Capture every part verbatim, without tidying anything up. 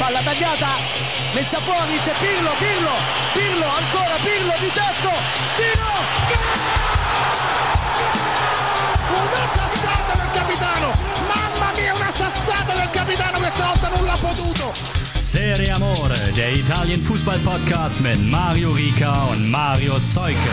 palla tagliata, messa fuori, c'è Pirlo, Pirlo, Pirlo, ancora Pirlo di tacco, tiro, una sassata del capitano, mamma mia, una sassata del capitano, questa volta non l'ha potuto. Serie Amore, der Italien-Fußball-Podcast mit Mario Rica und Mario Seuke.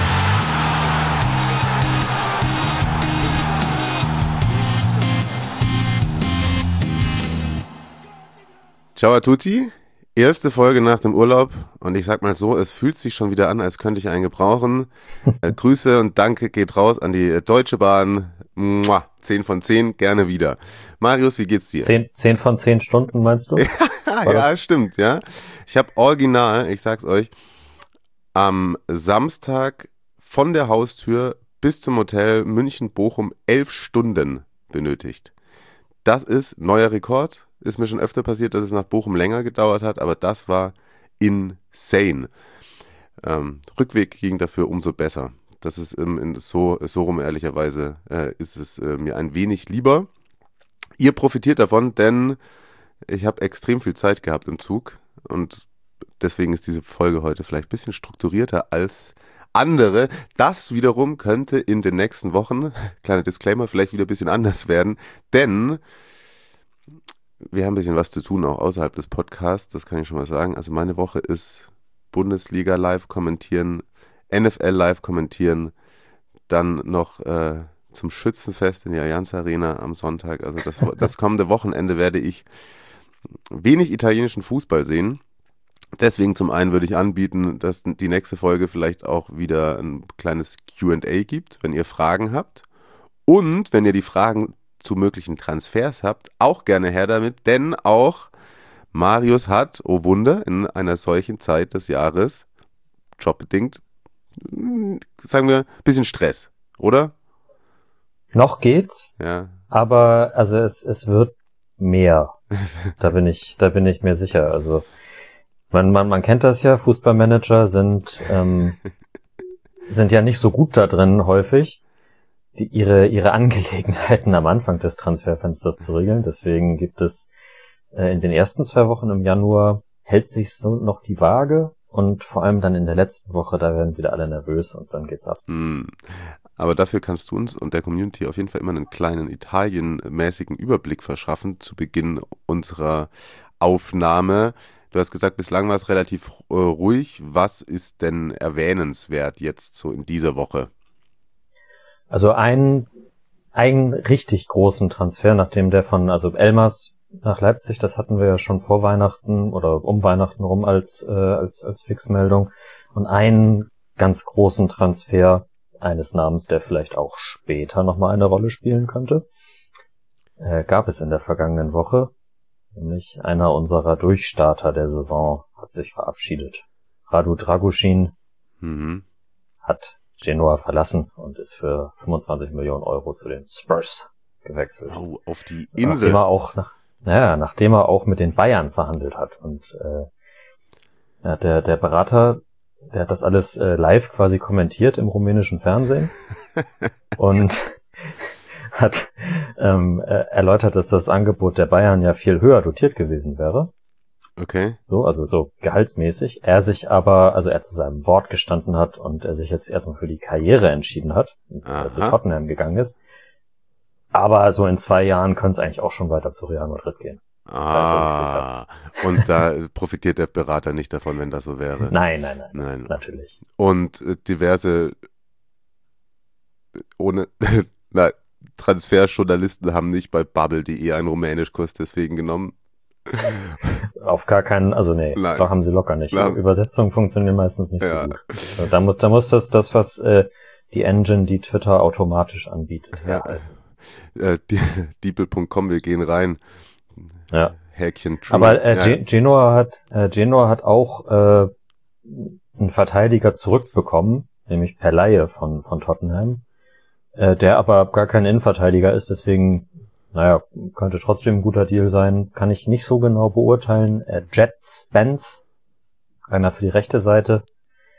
Ciao a tutti, erste Folge nach dem Urlaub und ich sag mal so, es fühlt sich schon wieder an, als könnte ich einen gebrauchen. äh, Grüße und Danke geht raus an die Deutsche Bahn. Mua, zehn von zehn, gerne wieder. Marius, wie geht's dir? zehn von zehn Stunden meinst du? ja, ja stimmt, ja. Ich habe original, ich sag's euch, am Samstag von der Haustür bis zum Hotel München-Bochum elf Stunden benötigt. Das ist neuer Rekord. Ist mir schon öfter passiert, dass es nach Bochum länger gedauert hat, aber das war insane. Ähm, Rückweg ging dafür umso besser. Das ist ähm, in, so, so rum ehrlicherweise äh, ist es äh, mir ein wenig lieber. Ihr profitiert davon, denn ich habe extrem viel Zeit gehabt im Zug und deswegen ist diese Folge heute vielleicht ein bisschen strukturierter als andere. Das wiederum könnte in den nächsten Wochen, kleiner Disclaimer, vielleicht wieder ein bisschen anders werden, denn wir haben ein bisschen was zu tun, auch außerhalb des Podcasts, das kann ich schon mal sagen. Also meine Woche ist Bundesliga live kommentieren, N F L live kommentieren, dann noch äh, zum Schützenfest in der Allianz Arena am Sonntag. Also das, das kommende Wochenende werde ich wenig italienischen Fußball sehen. Deswegen zum einen würde ich anbieten, dass die nächste Folge vielleicht auch wieder ein kleines Q and A gibt, wenn ihr Fragen habt. Und wenn ihr die Fragen zu möglichen Transfers habt, auch gerne her damit, denn auch Marius hat, oh Wunder, in einer solchen Zeit des Jahres, jobbedingt, sagen wir, ein bisschen Stress, oder? Noch geht's, ja. Aber also es es wird mehr. Da bin ich da bin ich mir sicher. Also man man man kennt das ja. Fußballmanager sind ähm, sind ja nicht so gut da drin häufig, die ihre ihre Angelegenheiten am Anfang des Transferfensters zu regeln. Deswegen gibt es äh, in den ersten zwei Wochen im Januar hält sich so noch die Waage und vor allem dann in der letzten Woche, da werden wieder alle nervös und dann geht's ab. Mm. Aber dafür kannst du uns und der Community auf jeden Fall immer einen kleinen Italien-mäßigen Überblick verschaffen zu Beginn unserer Aufnahme. Du hast gesagt, bislang war es relativ äh, ruhig. Was ist denn erwähnenswert jetzt so in dieser Woche? Also ein, einen richtig großen Transfer, nachdem der von, also Elmas nach Leipzig, das hatten wir ja schon vor Weihnachten oder um Weihnachten rum als, äh, als, als Fixmeldung. Und einen ganz großen Transfer eines Namens, der vielleicht auch später nochmal eine Rolle spielen könnte, äh, gab es in der vergangenen Woche. Nämlich einer unserer Durchstarter der Saison hat sich verabschiedet. Radu Dragusin mhm. hat Genoa verlassen und ist für fünfundzwanzig Millionen Euro zu den Spurs gewechselt. Oh, auf die Insel. Nachdem er auch, nach, naja, nachdem er auch mit den Bayern verhandelt hat. Und äh, ja, der, der Berater, der hat das alles äh, live quasi kommentiert im rumänischen Fernsehen und hat ähm, äh, erläutert, dass das Angebot der Bayern ja viel höher dotiert gewesen wäre. Okay. So, also so gehaltsmäßig. Er sich aber, also er zu seinem Wort gestanden hat und er sich jetzt erstmal für die Karriere entschieden hat, und er zu Tottenham gegangen ist. Aber so in zwei Jahren könnte es eigentlich auch schon weiter zu Real Madrid gehen. Ah, und da profitiert der Berater nicht davon, wenn das so wäre. Nein, nein, nein, nein. Natürlich. Und äh, diverse ohne nein, Transferjournalisten haben nicht bei Bubble punkt de einen Rumänischkurs deswegen genommen. Auf gar keinen, also nee, Nein. doch haben sie locker nicht. Nein. Übersetzungen funktionieren meistens nicht ja. so gut. Also da muss, da muss das, das was äh, die Engine, die Twitter automatisch anbietet. Ja. Äh, die, Diepel punkt com, wir gehen rein. Ja. Häkchen True. Aber äh, ja. Genoa hat äh, Genoa hat auch äh, einen Verteidiger zurückbekommen, nämlich per Leihe von von Tottenham, äh, der aber gar kein Innenverteidiger ist, deswegen, naja, könnte trotzdem ein guter Deal sein, kann ich nicht so genau beurteilen. Äh, Jet Spence, einer für die rechte Seite,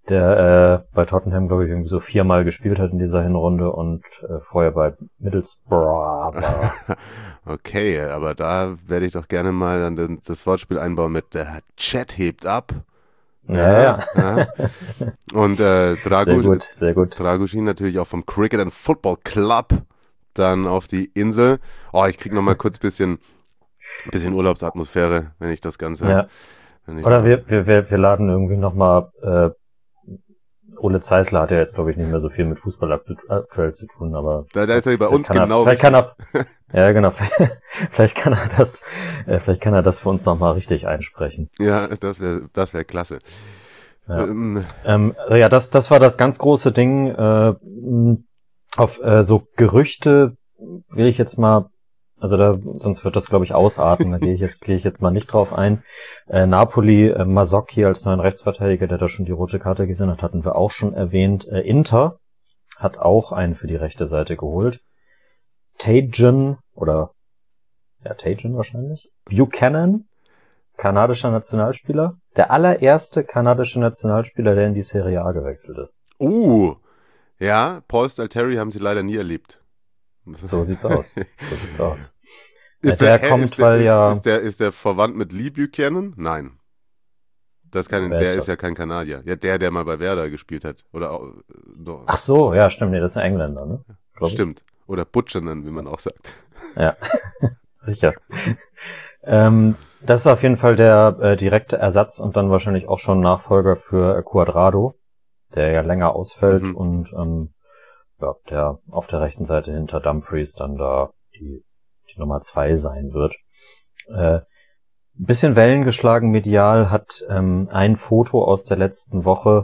der äh, bei Tottenham, glaube ich, irgendwie so viermal gespielt hat in dieser Hinrunde und äh, vorher bei Middlesbrough war. Okay, aber da werde ich doch gerne mal dann den, das Wortspiel einbauen mit der Chat hebt ab. Ja, ja. ja. Und äh, Dragu- sehr gut, sehr gut. Dragusin natürlich auch vom Cricket and Football Club dann auf die Insel. Oh, ich krieg noch mal kurz bisschen bisschen Urlaubsatmosphäre, wenn ich das Ganze... Ja. wenn ich Oder wir, wir, wir, wir laden irgendwie nochmal... Äh, Ole Zeisler hat ja jetzt, glaube ich, nicht mehr so viel mit Fußball aktuell zu tun, aber... Da, da ist er bei uns genau... Er, vielleicht kann er... Ja, genau. Vielleicht kann er das... Äh, vielleicht kann er das für uns nochmal richtig einsprechen. Ja, das wäre das wär klasse. Ja, ähm, ähm, ja das, das war das ganz große Ding. Äh, auf äh, so Gerüchte will ich jetzt mal... Also da, sonst wird das, glaube ich, ausarten. Da gehe ich jetzt, gehe ich jetzt mal nicht drauf ein. Äh, Napoli, äh, Mazzocchi als neuen Rechtsverteidiger, der da schon die rote Karte gesehen hat, hatten wir auch schon erwähnt. Äh, Inter hat auch einen für die rechte Seite geholt. Tajan, oder, ja, Tajan wahrscheinlich. Buchanan, kanadischer Nationalspieler. Der allererste kanadische Nationalspieler, der in die Serie A gewechselt ist. Uh, ja, Paul Stalteri haben sie leider nie erlebt. So sieht's aus. So sit's aus. Ist der, der, kommt, ist der, weil ja... Ist der, ist der verwandt mit Lee Buchanan? Nein. Das kann, Wer der ist, ist das? ja kein Kanadier. Ja, der, der mal bei Werder gespielt hat. Oder auch, doch. Ach so, ja, stimmt. Nee, das ist ein Engländer, ne? Glaub Stimmt. Oder Buchanan, wie man auch sagt. Ja, sicher. ähm, das ist auf jeden Fall der äh, direkte Ersatz und dann wahrscheinlich auch schon Nachfolger für äh, Cuadrado, der ja länger ausfällt Mhm. und ähm, ja, der auf der rechten Seite hinter Dumfries dann da die, die Nummer zwei sein wird. Äh, ein bisschen Wellen geschlagen medial hat ähm, ein Foto aus der letzten Woche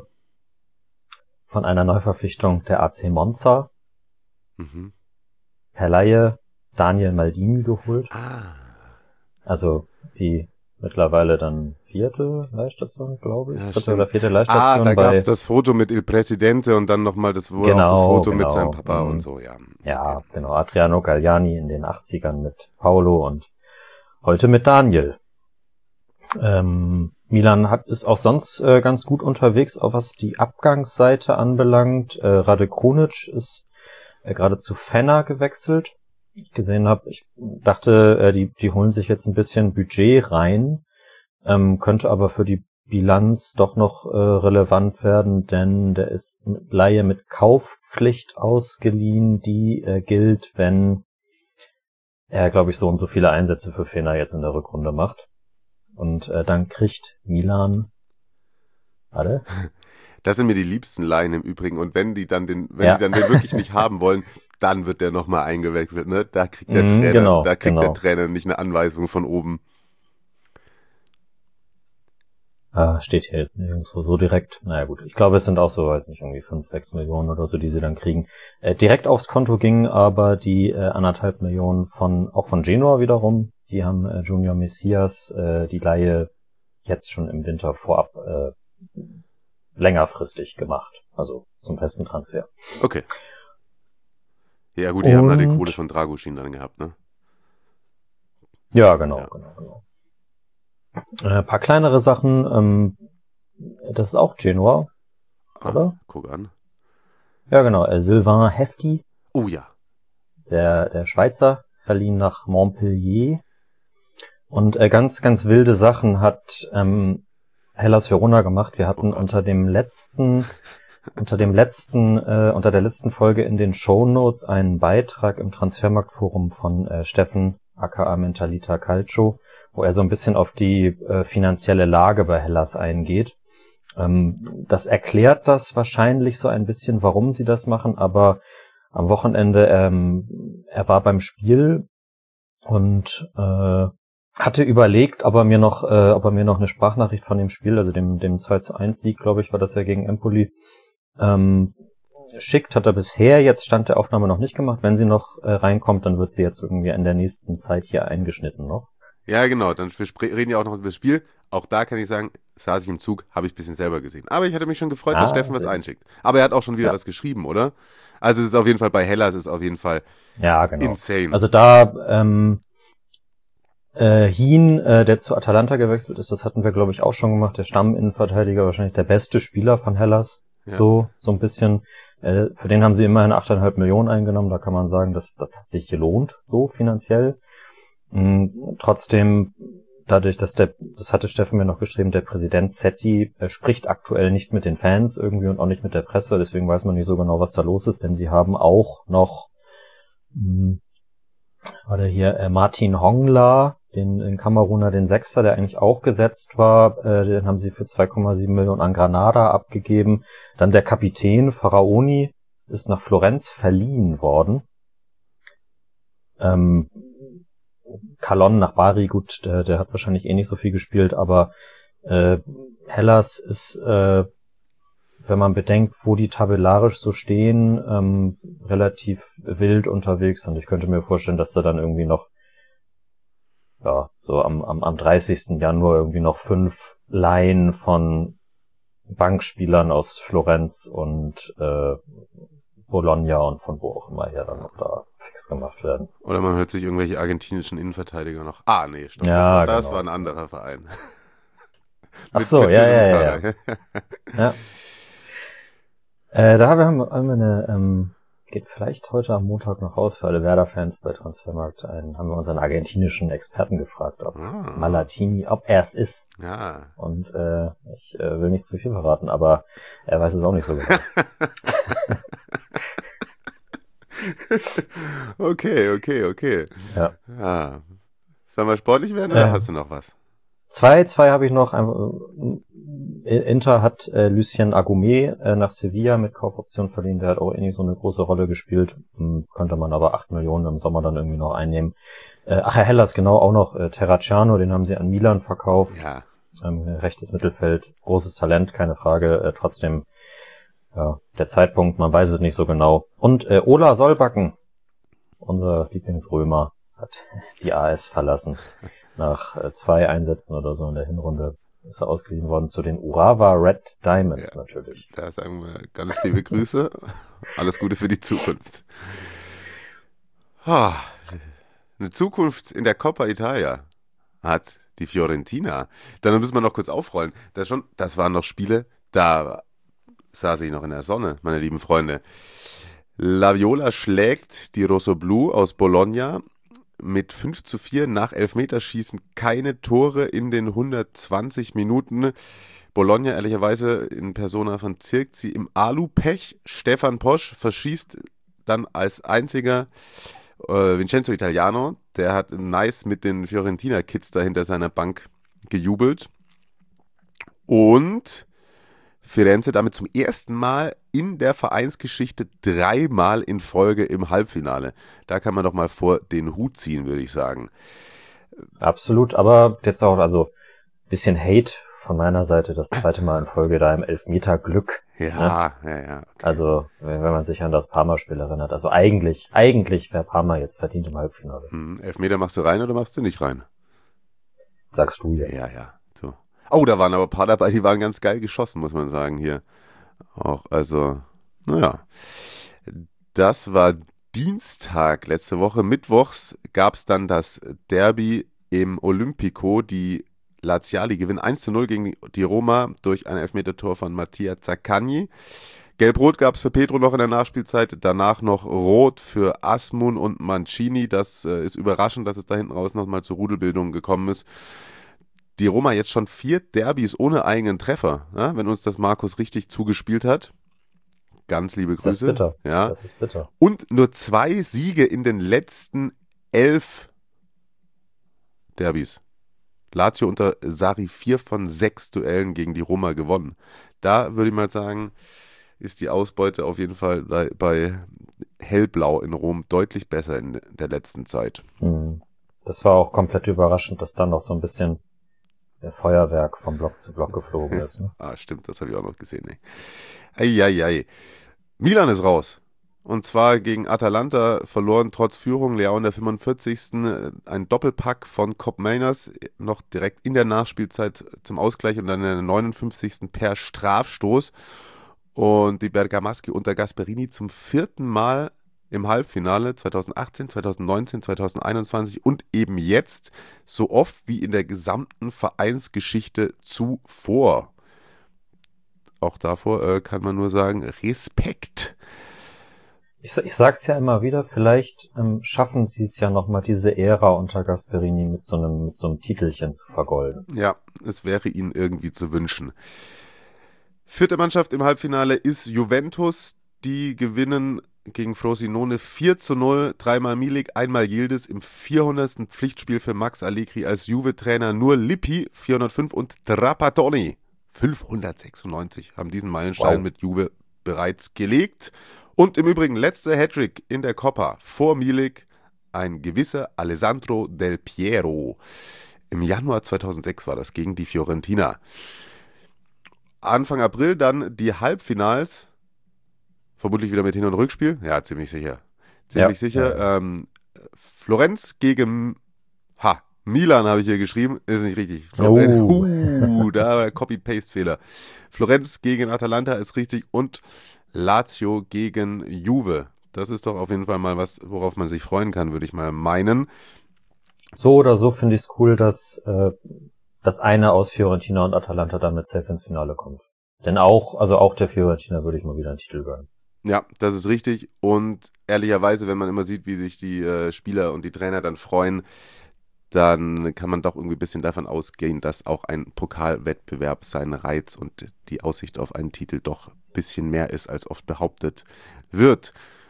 von einer Neuverpflichtung der A C Monza Mhm. per Leihe Daniel Maldini geholt. Ah. Also die mittlerweile dann vierte Leihstation, glaube ich. Ja, Dritte stimmt. oder vierte Ah, Leihstation da bei... gab's das Foto mit Il Presidente und dann nochmal das, wo Genau, auch das Foto genau. mit seinem Papa Mhm. und so, ja. Ja, genau. Adriano Galliani in den achtzigern mit Paolo und heute mit Daniel. Ähm, Milan hat ist auch sonst äh, ganz gut unterwegs, auch was die Abgangsseite anbelangt. Äh, Rade Krunic ist äh, gerade zu Fenner gewechselt. Ich gesehen habe, ich dachte, äh, die die holen sich jetzt ein bisschen Budget rein, ähm, könnte aber für die Bilanz doch noch äh, relevant werden, denn der ist mit Leihe mit Kaufpflicht ausgeliehen, die äh, gilt, wenn er, glaube ich, so und so viele Einsätze für Fener jetzt in der Rückrunde macht. Und äh, dann kriegt Milan... Warte. Das sind mir die liebsten Laien im Übrigen. Und wenn die dann den, wenn Ja. die dann den wirklich nicht haben wollen, dann wird der nochmal eingewechselt, ne? Da kriegt der Mhm, Trainer, genau, da kriegt genau. der Trainer nicht eine Anweisung von oben. Ah, steht hier jetzt nirgendwo so direkt. Naja gut, ich glaube, es sind auch so, weiß nicht, irgendwie fünf, sechs Millionen oder so, die sie dann kriegen. Äh, direkt aufs Konto gingen aber die äh, anderthalb Millionen von, auch von Genua wiederum. Die haben äh, Junior Messias äh, die Leihe jetzt schon im Winter vorab äh, längerfristig gemacht. Also zum festen Transfer. Okay. Ja gut, die haben da die Und- Kohle von Dragusin dann gehabt, ne? Ja, genau, Ja. genau, genau. Äh, ein paar kleinere Sachen. Ähm, das ist auch Genua, oder? Ah, guck an. Ja, genau. Äh, Sylvain Hefti, Oh ja. der, der Schweizer, verliehen nach Montpellier. Und äh, ganz, ganz wilde Sachen hat ähm, Hellas Verona gemacht. Wir hatten Oh Gott. unter dem letzten, unter dem letzten, äh, unter der letzten Folge in den Shownotes einen Beitrag im Transfermarktforum von äh, Steffen aka Mentalita Calcio, wo er so ein bisschen auf die äh, finanzielle Lage bei Hellas eingeht. Ähm, das erklärt das wahrscheinlich so ein bisschen, warum sie das machen, aber am Wochenende, ähm, er war beim Spiel und äh, hatte überlegt, ob er mir noch, äh, ob er mir noch eine Sprachnachricht von dem Spiel, also dem dem zwei zu eins Sieg, glaube ich, war das ja gegen Empoli, ähm, schickt. Hat er bisher jetzt Stand der Aufnahme noch nicht gemacht. Wenn sie noch äh, reinkommt, dann wird sie jetzt irgendwie in der nächsten Zeit hier eingeschnitten noch. Ja, genau. Dann wir spre- reden ja auch noch über das Spiel. Auch da kann ich sagen, saß ich im Zug, habe ich ein bisschen selber gesehen. Aber ich hatte mich schon gefreut, dass Ah, Steffen was sehr gut. einschickt. Aber er hat auch schon wieder Ja. was geschrieben, oder? Also es ist auf jeden Fall bei Hellas, ist auf jeden Fall Ja, genau. insane. Also da, ähm, Äh, Hien, äh, der zu Atalanta gewechselt ist, das hatten wir, glaube ich, auch schon gemacht. Der Stamminnenverteidiger, wahrscheinlich der beste Spieler von Hellas. Ja. So, so ein bisschen. Äh, für den haben sie immerhin achteinhalb Millionen eingenommen. Da kann man sagen, dass das hat sich gelohnt, so finanziell. Mhm, trotzdem, dadurch, dass der, das hatte Steffen mir noch geschrieben, der Präsident Setti äh, spricht aktuell nicht mit den Fans irgendwie und auch nicht mit der Presse. Deswegen weiß man nicht so genau, was da los ist, denn sie haben auch noch, mh, war der hier, äh, Martin Hongla, den, den Kameruner, den Sechser, der eigentlich auch gesetzt war, äh, den haben sie für zwei Komma sieben Millionen an Granada abgegeben. Dann der Kapitän Faraoni ist nach Florenz verliehen worden. Ähm, Calon nach Bari, gut, der, der hat wahrscheinlich eh nicht so viel gespielt, aber äh, Hellas ist, äh, wenn man bedenkt, wo die tabellarisch so stehen, ähm, relativ wild unterwegs, und ich könnte mir vorstellen, dass da dann irgendwie noch ja, so am, am, am dreißigsten Januar irgendwie noch fünf Leihen von Bankspielern aus Florenz und äh, Bologna und von wo auch immer her dann noch da fix gemacht werden. Oder man hört sich irgendwelche argentinischen Innenverteidiger noch. Ah, nee, stopp, ja, das, war, das genau. war ein anderer Verein. Ach so, mit, mit ja, ja, ja, ja. ja. Äh, da haben wir eine, ähm, geht vielleicht heute am Montag noch raus für alle Werder-Fans bei Transfermarkt ein, haben wir unseren argentinischen Experten gefragt, ob ah. Malatini, ob er es ist. Ja. Und äh, ich äh, will nicht zu viel verraten, aber er weiß es auch nicht so genau. okay, okay, okay. Ja. ja. Sollen wir sportlich werden oder äh, hast du noch was? Zwei, zwei habe ich noch. Inter hat äh, Lucien Agumé äh, nach Sevilla mit Kaufoption verliehen. Der hat auch eh nicht so eine große Rolle gespielt. Hm, könnte man aber acht Millionen im Sommer dann irgendwie noch einnehmen. Äh, ach, Herr Hellas, genau, auch noch äh, Terracciano, den haben sie an Milan verkauft. Ja. Ähm, rechtes Mittelfeld, großes Talent, keine Frage. Äh, trotzdem, ja, der Zeitpunkt, man weiß es nicht so genau. Und äh, Ola Solbakken, unser Lieblingsrömer, hat die A S verlassen. Nach äh, zwei Einsätzen oder so in der Hinrunde ist er ausgeliehen worden zu den Urawa Red Diamonds, ja, natürlich. Da sagen wir ganz liebe Grüße. Alles Gute für die Zukunft. Oh, eine Zukunft in der Coppa Italia hat die Fiorentina. Dann müssen wir noch kurz aufrollen. Das, schon, das waren noch Spiele, da saß ich noch in der Sonne, meine lieben Freunde. La Viola schlägt die Rossoblu aus Bologna mit fünf zu vier nach Elfmeterschießen, keine Tore in den hundertzwanzig Minuten. Bologna ehrlicherweise in Persona von Zirkzee im Alu-Pech. Stefan Posch verschießt dann als einziger äh, Vincenzo Italiano. Der hat nice mit den Fiorentina-Kids da hinter seiner Bank gejubelt. Und Firenze damit zum ersten Mal in der Vereinsgeschichte dreimal in Folge im Halbfinale. Da kann man doch mal vor den Hut ziehen, würde ich sagen. Absolut, aber jetzt auch, also bisschen Hate von meiner Seite, das zweite Mal in Folge da im Elfmeter-Glück. Ja, ne? ja, ja. Okay. Also, wenn man sich an das Parma-Spiel erinnert. Also eigentlich, eigentlich wäre Parma jetzt verdient im Halbfinale. Hm, Elfmeter machst du rein oder machst du nicht rein? Sagst du jetzt. Ja, ja. So. Oh, da waren aber ein paar dabei, die waren ganz geil geschossen, muss man sagen, hier. Auch, also, naja. Das war Dienstag letzte Woche. Mittwochs gab es dann das Derby im Olimpico. Die Laziali gewinnen eins zu null gegen die Roma durch ein Elfmetertor von Mattia Zaccagni. Gelb-Rot gab es für Pedro noch in der Nachspielzeit, danach noch Rot für Asmun und Mancini. Das äh, ist überraschend, dass es da hinten raus nochmal zur Rudelbildung gekommen ist. Die Roma jetzt schon vier Derbys ohne eigenen Treffer, ja, wenn uns das Markus richtig zugespielt hat. Ganz liebe Grüße. Das ist bitter. Ja. Das ist bitter. Und nur zwei Siege in den letzten elf Derbys. Lazio unter Sarri vier von sechs Duellen gegen die Roma gewonnen. Da würde ich mal sagen, ist die Ausbeute auf jeden Fall bei, bei Hellblau in Rom deutlich besser in der letzten Zeit. Das war auch komplett überraschend, dass dann noch so ein bisschen der Feuerwerk von Block zu Block geflogen ist. Ne? Ah, stimmt, das habe ich auch noch gesehen. Ne? Eieiei. Milan ist raus. Und zwar gegen Atalanta verloren trotz Führung. Leao in der fünfundvierzigsten Ein Doppelpack von Koopmeiners noch direkt in der Nachspielzeit zum Ausgleich und dann in der neunundfünfzigsten per Strafstoß. Und die Bergamaschi unter Gasperini zum vierten Mal im Halbfinale zweitausendachtzehn, zweitausendneunzehn, zweitausendeinundzwanzig und eben jetzt so oft wie in der gesamten Vereinsgeschichte zuvor. Auch davor äh, kann man nur sagen, Respekt. Ich, ich sag's ja immer wieder, vielleicht ähm, schaffen sie es ja nochmal, diese Ära unter Gasperini mit so einem mit so einem Titelchen zu vergolden. Ja, es wäre ihnen irgendwie zu wünschen. Vierte Mannschaft im Halbfinale ist Juventus. Die gewinnen gegen Frosinone vier zu null. Dreimal Milik, einmal Yildiz im vierhundertsten Pflichtspiel für Max Allegri als Juve-Trainer. Nur Lippi vierhundertfünf und Trapattoni fünfhundertsechsundneunzig haben diesen Meilenstein wow. mit Juve bereits gelegt. Und im Übrigen letzter Hattrick in der Coppa vor Milik, ein gewisser Alessandro Del Piero. Im Januar zweitausendsechs war das gegen die Fiorentina. Anfang April dann die Halbfinals, vermutlich wieder mit Hin- und Rückspiel. Ja, ziemlich sicher. Ziemlich ja, sicher. Ja. Ähm, Florenz gegen ha, Milan habe ich hier geschrieben. Ist nicht richtig. Florenz, oh. uh, da war der Copy-Paste-Fehler. Florenz gegen Atalanta ist richtig und Lazio gegen Juve. Das ist doch auf jeden Fall mal was, worauf man sich freuen kann, würde ich mal meinen. So oder so finde ich es cool, dass äh, das eine aus Fiorentina und Atalanta damit safe ins Finale kommt. Denn auch, also auch der Fiorentina würde ich mal wieder einen Titel gönnen. Ja, das ist richtig. Und ehrlicherweise, wenn man immer sieht, wie sich die äh, Spieler und die Trainer dann freuen, dann kann man doch irgendwie ein bisschen davon ausgehen, dass auch ein Pokalwettbewerb seinen Reiz und die Aussicht auf einen Titel doch ein bisschen mehr ist, als oft behauptet wird.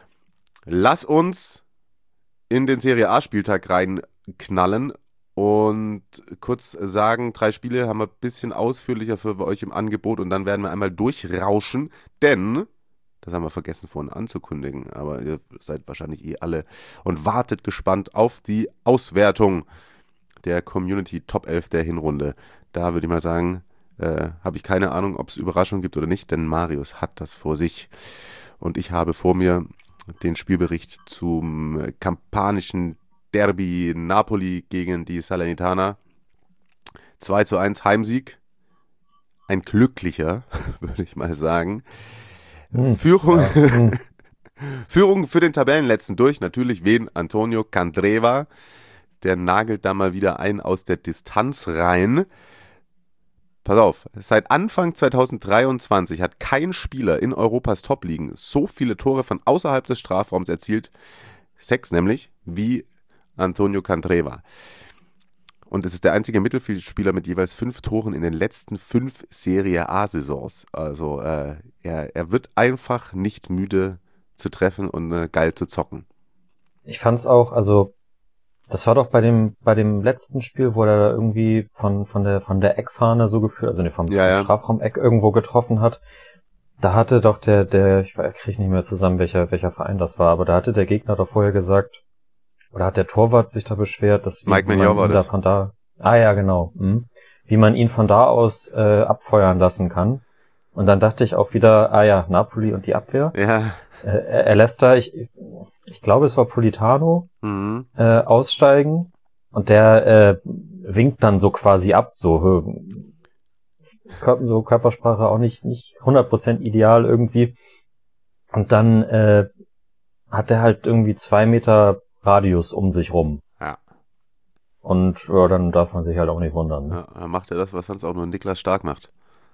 Lass uns in den Serie A-Spieltag reinknallen und kurz sagen, drei Spiele haben wir ein bisschen ausführlicher für euch im Angebot und dann werden wir einmal durchrauschen, denn, das haben wir vergessen vorhin anzukündigen, aber ihr seid wahrscheinlich eh alle und wartet gespannt auf die Auswertung der Community Top elf der Hinrunde. Da würde ich mal sagen, äh, habe ich keine Ahnung, ob es Überraschungen gibt oder nicht, denn Marius hat das vor sich. Und ich habe vor mir den Spielbericht zum kampanischen Derby Napoli gegen die Salernitana. zwei zu eins Heimsieg. Ein glücklicher, würde ich mal sagen. Hm, Führung, ja. Führung für den Tabellenletzten durch. Natürlich wen? Antonio Candreva. Der nagelt da mal wieder ein aus der Distanz rein. Pass auf, seit Anfang zweitausenddreiundzwanzig hat kein Spieler in Europas Top-Ligen so viele Tore von außerhalb des Strafraums erzielt, sechs nämlich, wie Antonio Candreva. Und es ist der einzige Mittelfeldspieler mit jeweils fünf Toren in den letzten fünf Serie A-Saisons. Also äh, er, er wird einfach nicht müde zu treffen und äh, geil zu zocken. Ich fand's auch, also das war doch bei dem bei dem letzten Spiel, wo er da irgendwie von von der von der Eckfahne so geführt, also ne, vom, ja, vom ja. Strafraum-Eck irgendwo getroffen hat. Da hatte doch der der ich kriege nicht mehr zusammen, welcher welcher Verein das war, aber da hatte der Gegner doch vorher gesagt, oder hat der Torwart sich da beschwert, dass Mike Mignon war da das. Von da Ah ja, genau. Mhm. Wie man ihn von da aus äh, abfeuern lassen kann. Und dann dachte ich auch wieder, ah ja, Napoli und die Abwehr. Ja. Äh, er lässt da, ich ich glaube, es war Politano, Mhm. äh, aussteigen und der äh, winkt dann so quasi ab, so, Kör- so Körpersprache auch nicht nicht hundert Prozent ideal irgendwie. Und dann äh, hat er halt irgendwie zwei Meter Radius um sich rum. Ja. Und ja, dann darf man sich halt auch nicht wundern. Ne? Ja, dann macht er das, was sonst auch nur Niklas Stark macht.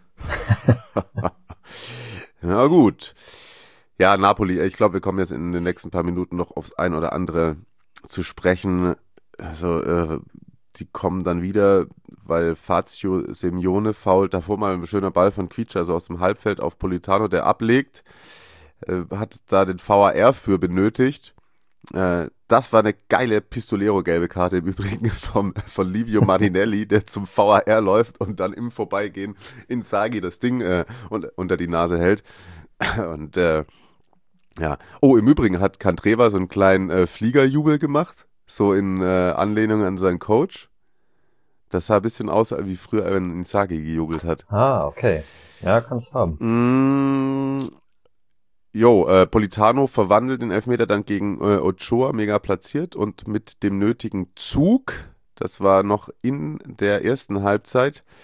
Na gut. Ja, Napoli, ich glaube, wir kommen jetzt in den nächsten paar Minuten noch aufs ein oder andere zu sprechen. Also, äh, die kommen dann wieder, weil Fazio Simeone fault. Davor mal ein schöner Ball von Quietscher, also aus dem Halbfeld auf Politano, der ablegt. Äh, hat da den V A R für benötigt. Äh, das war eine geile Pistolero-gelbe Karte im Übrigen vom, von Livio Marinelli, der zum V A R läuft und dann im Vorbeigehen Inzaghi das Ding äh, und, unter die Nase hält. Und äh, ja, oh, im Übrigen hat Candreva so einen kleinen äh, Fliegerjubel gemacht, so in äh, Anlehnung an seinen Coach. Das sah ein bisschen aus, wie früher, wenn Inzaghi gejubelt hat. Ah, okay. Ja, kann's haben. Mm, jo, äh, Politano verwandelt den Elfmeter dann gegen äh, Ochoa, mega platziert und mit dem nötigen Zug, das war noch in der ersten Halbzeit,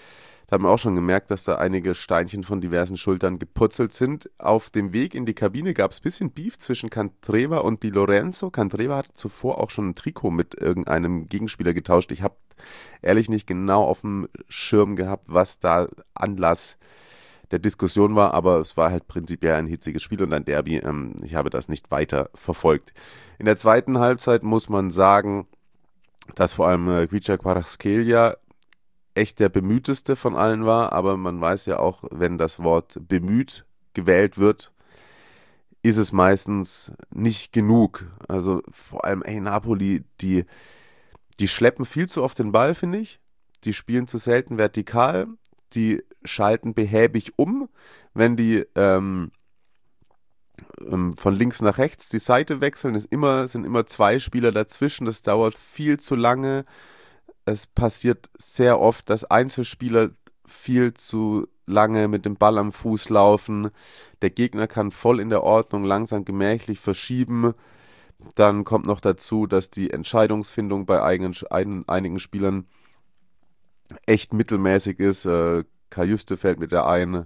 Da hat man auch schon gemerkt, dass da einige Steinchen von diversen Schultern gepurzelt sind. Auf dem Weg in die Kabine gab es ein bisschen Beef zwischen Candreva und Di Lorenzo. Candreva hat zuvor auch schon ein Trikot mit irgendeinem Gegenspieler getauscht. Ich habe ehrlich nicht genau auf dem Schirm gehabt, was da Anlass der Diskussion war, aber es war halt prinzipiell ein hitziges Spiel und ein Derby. Ähm, ich habe das nicht weiter verfolgt. In der zweiten Halbzeit muss man sagen, dass vor allem äh, Kvicha Kvaratskhelia echt der bemühteste von allen war, aber man weiß ja auch, wenn das Wort bemüht gewählt wird, ist es meistens nicht genug. Also vor allem, ey, Napoli, die, die schleppen viel zu oft den Ball, finde ich. Die spielen zu selten vertikal. Die schalten behäbig um, wenn die ähm, ähm, von links nach rechts die Seite wechseln. Ist immer, sind immer zwei Spieler dazwischen. Das dauert viel zu lange. Es passiert sehr oft, dass Einzelspieler viel zu lange mit dem Ball am Fuß laufen. Der Gegner kann voll in der Ordnung langsam gemächlich verschieben. Dann kommt noch dazu, dass die Entscheidungsfindung bei eigenen, ein, einigen Spielern echt mittelmäßig ist. Äh, Kajuste fällt mir da ein.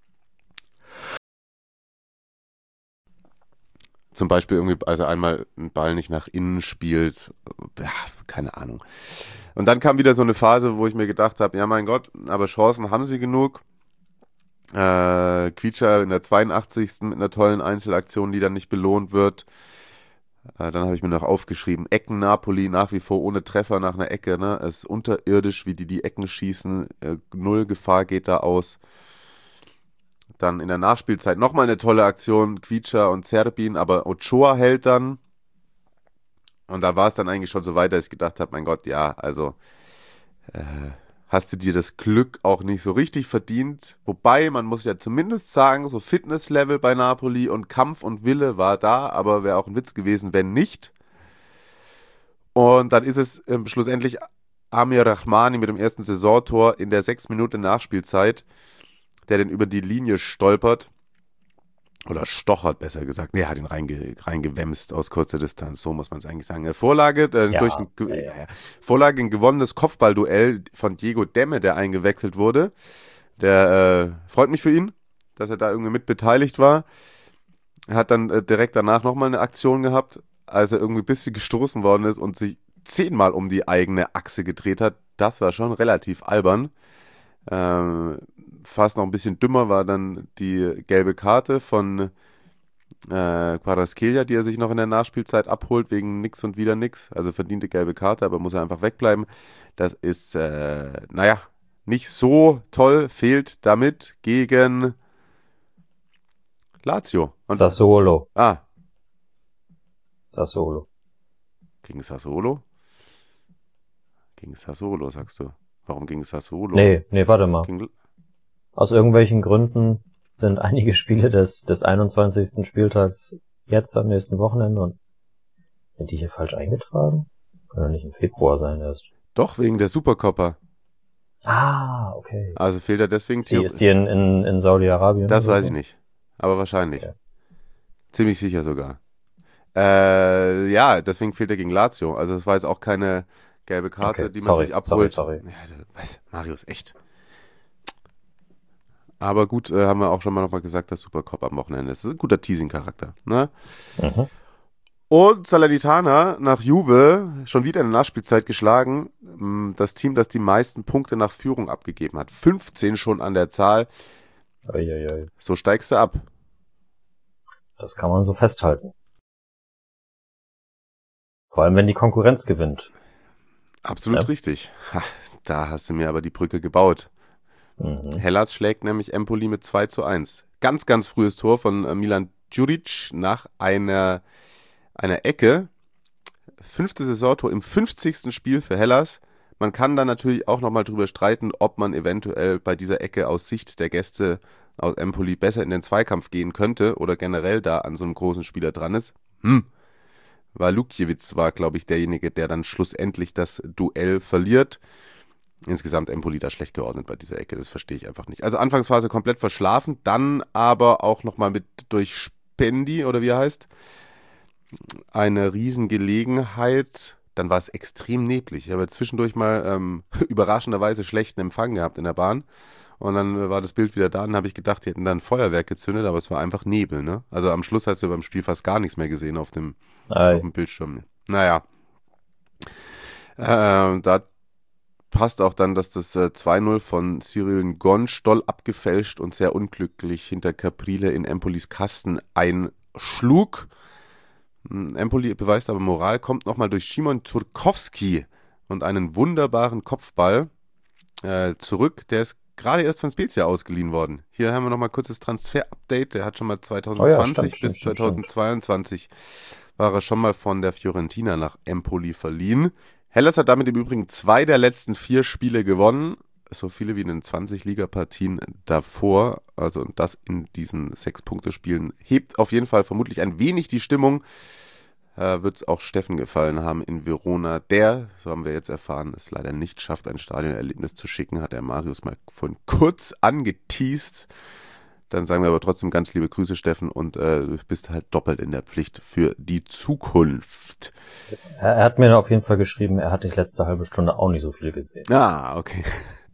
Zum Beispiel irgendwie, also einmal einen Ball nicht nach innen spielt. Ja, keine Ahnung. Und dann kam wieder so eine Phase, wo ich mir gedacht habe, ja mein Gott, aber Chancen haben sie genug. Äh, Kvicha in der zweiundachtzigsten mit einer tollen Einzelaktion, die dann nicht belohnt wird. Äh, dann habe ich mir noch aufgeschrieben, Ecken Napoli nach wie vor ohne Treffer nach einer Ecke. Ne? Es ist unterirdisch, wie die die Ecken schießen. Äh, null Gefahr geht da aus. Dann in der Nachspielzeit nochmal eine tolle Aktion, Kvicha und Zerbin, aber Ochoa hält dann. Und da war es dann eigentlich schon so weit, dass ich gedacht habe, mein Gott, ja, also äh, hast du dir das Glück auch nicht so richtig verdient. Wobei, man muss ja zumindest sagen, so Fitnesslevel bei Napoli und Kampf und Wille war da, aber wäre auch ein Witz gewesen, wenn nicht. Und dann ist es ähm, schlussendlich Amir Rahmani mit dem ersten Saisontor in der sechs Minuten Nachspielzeit, der den über die Linie stolpert. Oder stochert, besser gesagt. Nee, er hat ihn reinge, reingewämst aus kurzer Distanz. So muss man es eigentlich sagen. Vorlage, äh, Ja, durch ein, ja, äh, ja. Vorlage ein gewonnenes Kopfballduell von Diego Demme, der eingewechselt wurde. Der äh, freut mich für ihn, dass er da irgendwie mit beteiligt war. Er hat dann äh, direkt danach nochmal eine Aktion gehabt, als er irgendwie ein bisschen gestoßen worden ist und sich zehnmal um die eigene Achse gedreht hat. Das war schon relativ albern. Ähm, fast noch ein bisschen dümmer war dann die gelbe Karte von äh, Kvaratskhelia, die er sich noch in der Nachspielzeit abholt, wegen nix und wieder nix. Also verdiente gelbe Karte, aber muss er einfach wegbleiben. Das ist, äh, naja, nicht so toll, fehlt damit gegen Lazio. Und, Sassuolo. ah, Sassuolo. gegen Sassuolo? Gegen Sassuolo, sagst du. Warum gegen Sassuolo? Nee, nee, warte mal. Gegen, Aus irgendwelchen Gründen sind einige Spiele des, des einundzwanzigsten Spieltags jetzt am nächsten Wochenende und sind die hier falsch eingetragen? Kann doch nicht im Februar sein erst. doch, wegen der Supercoppa. Ah, okay. Also fehlt er deswegen... Ist die, ist die in, in, in Saudi-Arabien? Das oder weiß so? ich nicht. Aber wahrscheinlich. Okay. Ziemlich sicher sogar. Äh, ja, deswegen fehlt er gegen Lazio. Also es war jetzt auch keine gelbe Karte, Okay, die man sorry, sich abholt. sorry, sorry. Ja, das, weiß, Marius, echt. Aber gut, äh, haben wir auch schon mal nochmal gesagt, dass Supercop am Wochenende ist. Das ist ein guter Teasing-Charakter. Ne? Mhm. Und Salernitana nach Juve schon wieder in der Nachspielzeit geschlagen. Das Team, das die meisten Punkte nach Führung abgegeben hat. fünfzehn schon an der Zahl. Uiuiui. So steigst du ab. Das kann man so festhalten. Vor allem, wenn die Konkurrenz gewinnt. Absolut Ja. richtig. Ha, da hast du mir aber die Brücke gebaut. Mhm. Hellas schlägt nämlich Empoli mit zwei zu eins. Ganz, ganz frühes Tor von äh, Milan Djuric nach einer, einer Ecke. Fünfte Saisontor im fünfzigsten Spiel für Hellas. Man kann dann natürlich auch nochmal drüber streiten, ob man eventuell bei dieser Ecke aus Sicht der Gäste aus Empoli besser in den Zweikampf gehen könnte oder generell da an so einem großen Spieler dran ist. Hm. Weil Lukiewicz war, glaube ich, derjenige, der dann schlussendlich das Duell verliert. Insgesamt Empoli da schlecht geordnet bei dieser Ecke, das verstehe ich einfach nicht. Also Anfangsphase komplett verschlafen, dann aber auch nochmal mit durch Spendi, oder wie er heißt, eine Riesengelegenheit dann war es extrem neblig. Ich habe zwischendurch mal ähm, überraschenderweise schlechten Empfang gehabt in der Bahn. Und dann war das Bild wieder da und habe ich gedacht, die hätten da ein Feuerwerk gezündet, aber es war einfach Nebel, ne? Also am Schluss hast du beim Spiel fast gar nichts mehr gesehen auf dem, auf dem Bildschirm. Naja. Äh, da passt auch dann, dass das äh, zwei null von Cyril Gonstoll abgefälscht und sehr unglücklich hinter Caprile in Empolis Kasten einschlug. Empoli beweist aber Moral, kommt nochmal durch Szymon Turkowski und einen wunderbaren Kopfball äh, zurück. Der ist gerade erst von Spezia ausgeliehen worden. Hier haben wir nochmal kurzes Transfer-Update. Der hat schon mal zwanzig zwanzig oh ja, stimmt, bis stimmt, zweitausendzweiundzwanzig stimmt. war er schon mal von der Fiorentina nach Empoli verliehen. Hellas hat damit im Übrigen zwei der letzten vier Spiele gewonnen. So viele wie in den zwanzig Ligapartien davor. Also und das in diesen Sechs-Punkte-Spielen hebt auf jeden Fall vermutlich ein wenig die Stimmung. Äh, wird es auch Steffen gefallen haben in Verona, der, so haben wir jetzt erfahren, es leider nicht schafft, ein Stadionerlebnis zu schicken, hat der Marius mal von kurz angeteast. Dann sagen wir aber trotzdem ganz liebe Grüße, Steffen, und äh, du bist halt doppelt in der Pflicht für die Zukunft. Er, er hat mir auf jeden Fall geschrieben, er hat die letzte halbe Stunde auch nicht so viel gesehen. Ah, okay.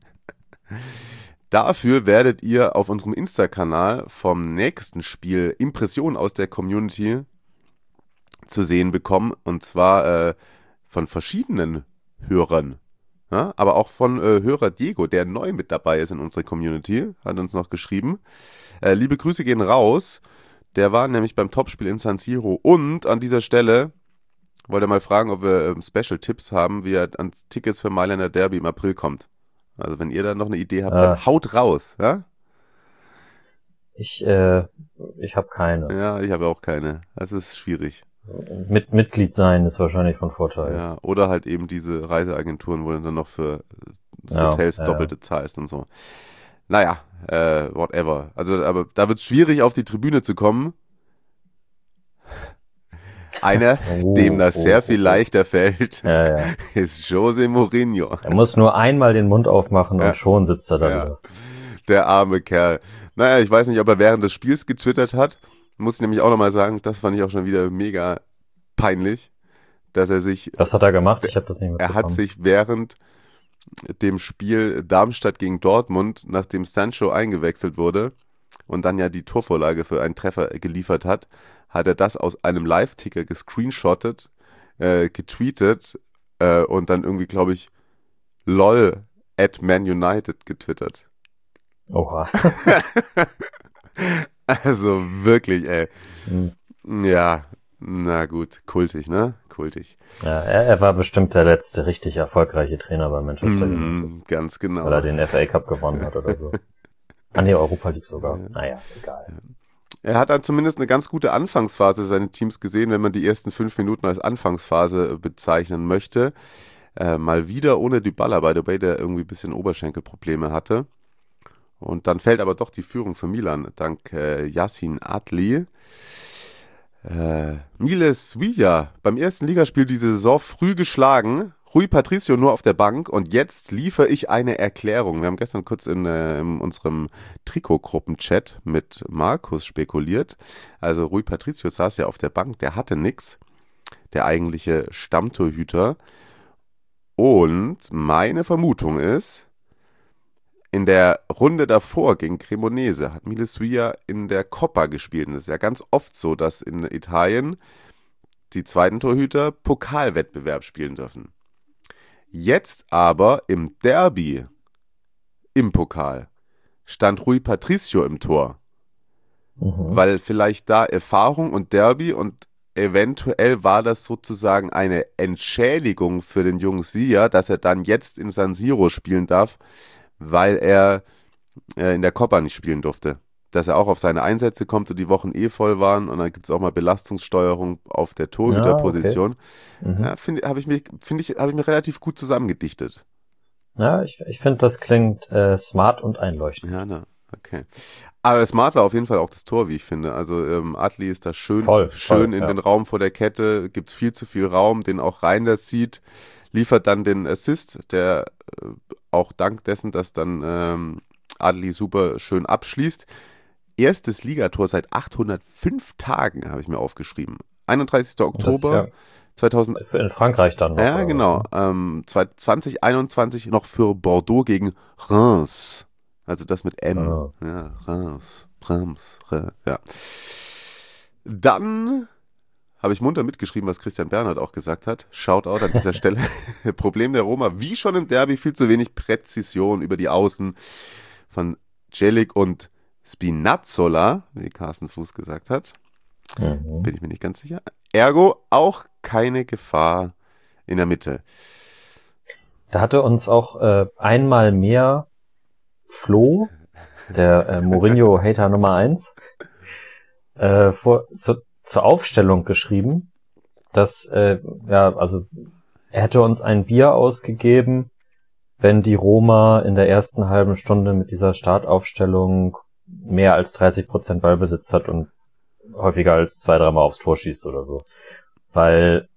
Dafür werdet ihr auf unserem Insta-Kanal vom nächsten Spiel Impressionen aus der Community zu sehen bekommen. Und zwar äh, von verschiedenen Hörern. Ja, aber auch von äh, Hörer Diego, der neu mit dabei ist in unserer Community, hat uns noch geschrieben. Äh, liebe Grüße gehen raus. Der war nämlich beim Topspiel in San Siro. Und an dieser Stelle wollte er mal fragen, ob wir ähm, Special-Tipps haben, wie er ans Tickets für Mailänder Derby im April kommt. Also wenn ihr da noch eine Idee habt, äh, dann haut raus, ja? Ich, äh, ich habe keine. Ja, ich habe auch keine. Das ist schwierig. Mit Mitglied sein ist wahrscheinlich von Vorteil. Ja, oder halt eben diese Reiseagenturen, wo du dann noch für ja, Hotels ja. doppelte zahlst und so. Naja, äh, whatever. Also, aber da wird es schwierig, auf die Tribüne zu kommen. Einer, oh, dem das oh, sehr oh, viel oh. leichter fällt, ja, ja. ist José Mourinho. Er muss nur einmal den Mund aufmachen ja. und schon sitzt er da ja. wieder. Der arme Kerl. Naja, ich weiß nicht, ob er während des Spiels getwittert hat. Muss ich nämlich auch nochmal sagen, das fand ich auch schon wieder mega peinlich, dass er sich... Was hat er gemacht? Ich habe das nicht mitbekommen. Er hat sich während dem Spiel Darmstadt gegen Dortmund, nachdem Sancho eingewechselt wurde und dann ja die Torvorlage für einen Treffer geliefert hat, hat er das aus einem Live-Ticker gescreenshottet, äh, getweetet äh, und dann irgendwie, glaube ich, lol at Man United getwittert. Oha. Also wirklich, ey. Mhm. Ja, na gut, kultig, ne? Kultig. Ja, er, er war bestimmt der letzte richtig erfolgreiche Trainer bei Manchester United. Mm, ganz genau. Weil er den F A Cup gewonnen hat oder so. Ah ne, Europa League sogar. Ja. Naja, egal. Er hat dann zumindest eine ganz gute Anfangsphase seines Teams gesehen, wenn man die ersten fünf Minuten als Anfangsphase bezeichnen möchte. Äh, mal wieder ohne Dybala, by the way, der irgendwie ein bisschen Oberschenkelprobleme hatte. Und dann fällt aber doch die Führung für Milan, dank äh, Yassin Adli. Äh, Miles Villa beim ersten Ligaspiel diese Saison früh geschlagen. Rui Patricio nur auf der Bank und jetzt liefere ich eine Erklärung. Wir haben gestern kurz in, äh, in unserem Trikotgruppen-Chat mit Markus spekuliert. Also Rui Patricio saß ja auf der Bank, der hatte nix, der eigentliche Stammtorhüter. Und meine Vermutung ist, in der Runde davor gegen Cremonese hat Miles Villa in der Coppa gespielt. Und es ist ja ganz oft so, dass in Italien die zweiten Torhüter Pokalwettbewerb spielen dürfen. Jetzt aber im Derby, im Pokal, stand Rui Patricio im Tor. Mhm. Weil vielleicht da Erfahrung und Derby und eventuell war das sozusagen eine Entschädigung für den jungen Villa, dass er dann jetzt in San Siro spielen darf, weil er äh, in der Coppa nicht spielen durfte. Dass er auch auf seine Einsätze kommt und die Wochen eh voll waren und dann gibt es auch mal Belastungssteuerung auf der Torhüterposition. Ja, okay. mhm. ja, finde hab ich, mir, find ich, hab ich mir relativ gut zusammengedichtet. Ja, ich, ich finde, das klingt äh, smart und einleuchtend. Ja, na, okay. Aber smart war auf jeden Fall auch das Tor, wie ich finde. Also ähm, Adli ist da schön, voll, schön voll, in ja. den Raum vor der Kette, gibt viel zu viel Raum, den auch Reinders sieht, liefert dann den Assist, der äh, auch dank dessen, dass dann ähm, Adli super schön abschließt. Erstes Ligator seit achthundertfünf Tagen, habe ich mir aufgeschrieben. einunddreißigster Oktober das, ja. zweitausend In Frankreich dann noch. Ja, genau. Ähm, zwanzig einundzwanzig noch für Bordeaux gegen Reims. Also das mit M. Ah. Ja, Reims, Reims, Reims, ja. Dann habe ich munter mitgeschrieben, was Christian Bernhard auch gesagt hat. Shoutout an dieser Stelle. Problem der Roma, wie schon im Derby, viel zu wenig Präzision über die Außen von Celik und Spinazzola, wie Carsten Fuß gesagt hat. Mhm. Bin ich mir nicht ganz sicher. Ergo auch keine Gefahr in der Mitte. Da hatte uns auch äh, einmal mehr Flo, der äh, Mourinho-Hater Nummer eins, äh, vor, zu, zur Aufstellung geschrieben, dass, äh, ja, also er hätte uns ein Bier ausgegeben, wenn die Roma in der ersten halben Stunde mit dieser Startaufstellung mehr als dreißig Prozent Ballbesitz hat und häufiger als zwei, dreimal aufs Tor schießt oder so. Weil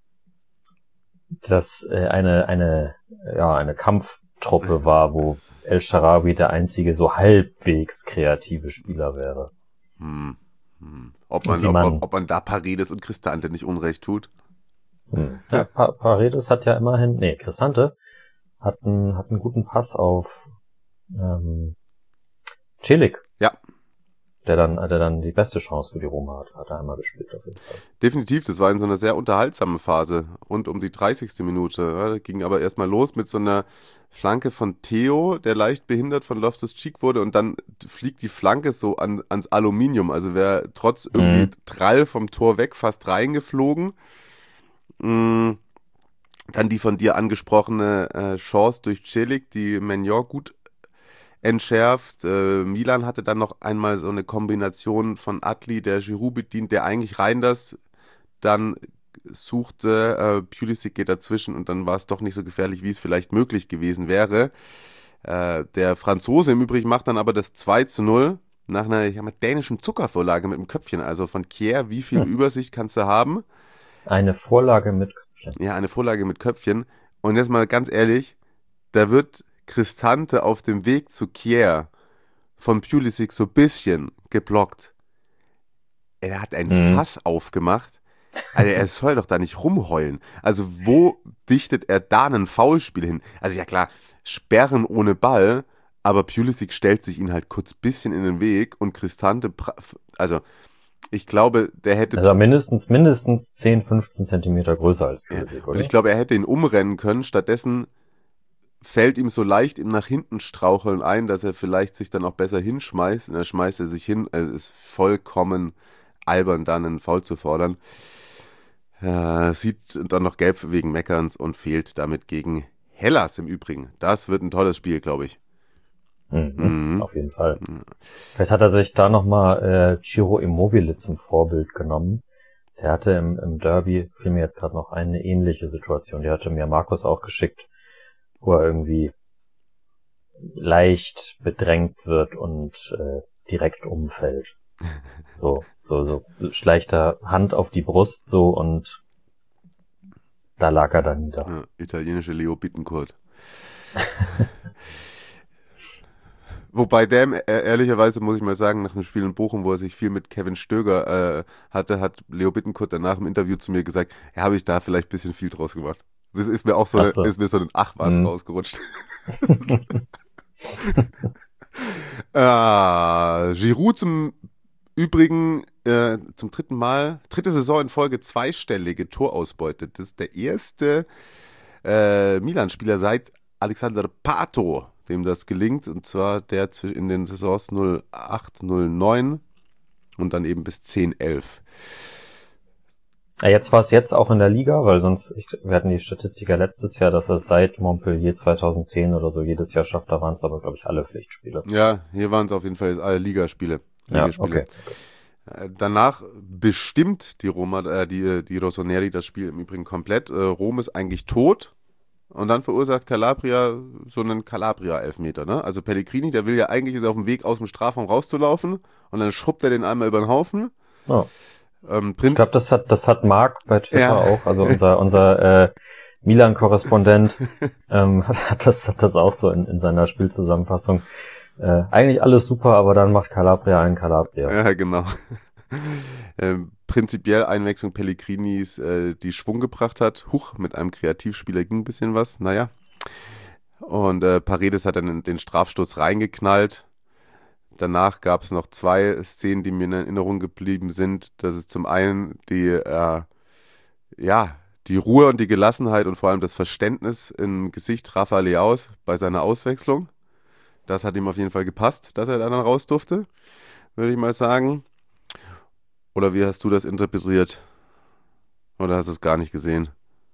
das äh, eine, eine, ja, eine Kampftruppe war, wo El Shaarawy der einzige so halbwegs kreative Spieler wäre. Hm. Hm. Ob, man, man, ob, ob man da Paredes und Cristante nicht Unrecht tut? Hm. Ja, pa- Paredes hat ja immerhin, nee, Cristante hat einen, hat einen guten Pass auf ähm, Celik. Ja. Der dann, der dann die beste Chance für die Roma hat, hat er einmal gespielt auf jeden Fall. Definitiv, das war in so einer sehr unterhaltsamen Phase, rund um die dreißigste Minute. Ja, das ging aber erstmal los mit so einer Flanke von Theo, der leicht behindert von Loftus-Cheek wurde, und dann fliegt die Flanke so an, ans Aluminium, also wäre trotz irgendwie Mhm. Trall vom Tor weg fast reingeflogen. Mhm. Dann die von dir angesprochene äh, Chance durch Celik, die Maignan gut entschärft. Äh, Milan hatte dann noch einmal so eine Kombination von Adli, der Giroud bedient, der eigentlich Reinders dann suchte. Äh, Pulisic geht dazwischen und dann war es doch nicht so gefährlich, wie es vielleicht möglich gewesen wäre. Äh, der Franzose im Übrigen macht dann aber das zwei zu null nach einer ich mal, dänischen Zuckervorlage mit dem Köpfchen. Also von Kjær, wie viel Hm. Übersicht kannst du haben? Eine Vorlage mit Köpfchen. Ja, eine Vorlage mit Köpfchen. Und jetzt mal ganz ehrlich, da wird Cristante auf dem Weg zu Kjær von Pulisic so ein bisschen geblockt. Er hat ein Mhm. Fass aufgemacht. Also er soll doch da nicht rumheulen. Also wo dichtet er da ein Foulspiel hin? Also ja klar, Sperren ohne Ball, aber Pulisic stellt sich ihn halt kurz bisschen in den Weg und Cristante, pra- also ich glaube, der hätte... Also mindestens, mindestens zehn, fünfzehn Zentimeter größer als Pulisic, Und oder? ich glaube, er hätte ihn umrennen können. Stattdessen fällt ihm so leicht im nach hinten straucheln ein, dass er vielleicht sich dann auch besser hinschmeißt. Und er schmeißt er sich hin. Es ist vollkommen albern, dann einen Foul zu fordern. Äh, sieht dann noch gelb wegen Meckerns und fehlt damit gegen Hellas im Übrigen. Das wird ein tolles Spiel, glaube ich. Mhm, Mhm. auf jeden Fall. Vielleicht hat er sich da nochmal äh, Ciro Immobile zum Vorbild genommen. Der hatte im, im Derby, fiel mir jetzt gerade noch eine ähnliche Situation, die hatte mir Markus auch geschickt, wo er irgendwie leicht bedrängt wird und äh, direkt umfällt. So, so, so leichter Hand auf die Brust so und da lag er dann nieder. Ja, italienische Leo Bittencourt. Wobei dem, äh, ehrlicherweise muss ich mal sagen, nach dem Spiel in Bochum, wo er sich viel mit Kevin Stöger äh, hatte, hat Leo Bittencourt danach im Interview zu mir gesagt, ja, habe ich da vielleicht ein bisschen viel draus gemacht. Das ist mir auch so, Ach so. ist mir so ein Ach was Mhm. rausgerutscht. ah, Giroud zum Übrigen äh, zum dritten Mal, dritte Saison in Folge zweistellige Torausbeute. Das ist der erste äh, Milan-Spieler seit Alexander Pato, dem das gelingt, und zwar der zw- in den Saisons null acht null neun und dann eben bis zehn elf. Ja, jetzt war es jetzt auch in der Liga, weil sonst, ich, wir hatten die Statistiker letztes Jahr, dass er es seit Montpellier zweitausendzehn oder so jedes Jahr schafft, da waren es aber, glaube ich, alle Pflichtspiele. Ja, hier waren es auf jeden Fall jetzt alle Ligaspiele. Ja, Ligaspiele. okay. Äh, Danach bestimmt die Roma, äh, die, die Rossoneri das Spiel im Übrigen komplett. Äh, Rom ist eigentlich tot. Und dann verursacht Calabria so einen Calabria-Elfmeter, ne? Also Pellegrini, der will ja eigentlich, ist er auf dem Weg aus dem Strafraum rauszulaufen und dann schrubbt er den einmal über den Haufen. Ja. Ähm, Ich Prin- glaube, das hat, das hat Marc bei Twitter Ja. auch, also unser, unser äh, Milan-Korrespondent ähm, hat, hat das, hat das auch so in, in seiner Spielzusammenfassung. Äh, eigentlich alles super, aber dann macht Calabria einen Calabria. Ja, genau. ähm, prinzipiell Einwechslung Pellegrinis, äh, die Schwung gebracht hat. Huch, mit einem Kreativspieler ging ein bisschen was, naja. Und äh, Paredes hat dann den Strafstoß reingeknallt. Danach gab es noch zwei Szenen, die mir in Erinnerung geblieben sind. Das ist zum einen die, äh, ja, die Ruhe und die Gelassenheit und vor allem das Verständnis im Gesicht Rafa Leaus bei seiner Auswechslung. Das hat ihm auf jeden Fall gepasst, dass er dann raus durfte, würde ich mal sagen. Oder wie hast du das interpretiert? Oder hast du es gar nicht gesehen?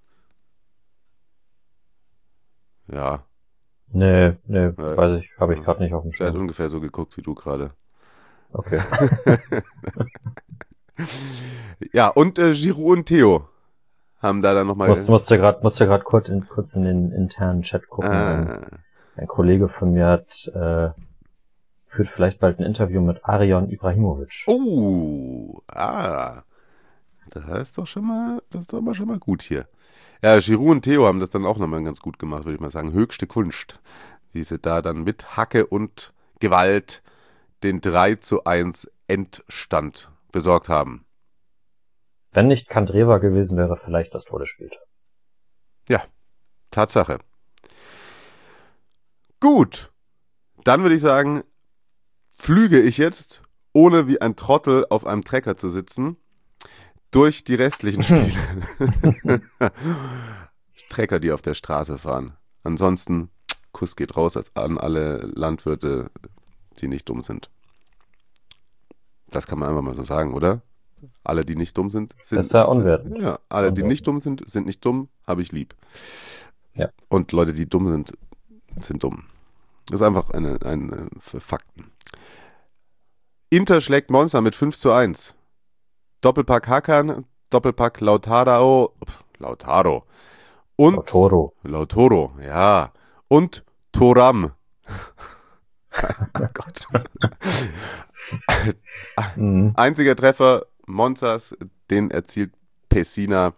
Ja. Nee, nee, äh, weiß ich, habe ich gerade nicht auf dem Schirm. Er hat ungefähr so geguckt wie du gerade. Okay. Ja, und äh, Giroud und Theo haben da dann nochmal... Musste, musste gerade musste gerade kurz in, kurz in den internen Chat gucken. Ah. Ein, ein Kollege von mir hat äh, führt vielleicht bald ein Interview mit Arion Ibrahimovic. Oh, ah. Das ist doch schon mal, das ist doch mal schon mal gut hier. Ja, Giroud und Theo haben das dann auch nochmal ganz gut gemacht, würde ich mal sagen. Höchste Kunst, wie sie da dann mit Hacke und Gewalt den drei zu eins Endstand besorgt haben. Wenn nicht Kandreva gewesen wäre, vielleicht das Tor des Spieltags. Ja, Tatsache. Gut, dann würde ich sagen, flüge ich jetzt, ohne wie ein Trottel auf einem Trecker zu sitzen, durch die restlichen Spiele. Trecker, die auf der Straße fahren. Ansonsten, Kuss geht raus an alle Landwirte, die nicht dumm sind. Das kann man einfach mal so sagen, oder? Alle, die nicht dumm sind, sind... Das ist ja unwertend. Ja, alle, die nicht dumm sind, sind nicht dumm, habe ich lieb. Ja. Und Leute, die dumm sind, sind dumm. Das ist einfach eine, eine für Fakten. Inter schlägt Monza mit fünf zu eins. Doppelpack Hakan, Doppelpack Lautaro, Lautaro und Lautaro. Lautaro, ja. Und Thuram. Oh Gott. Mhm. Einziger Treffer Monzas, den erzielt Pessina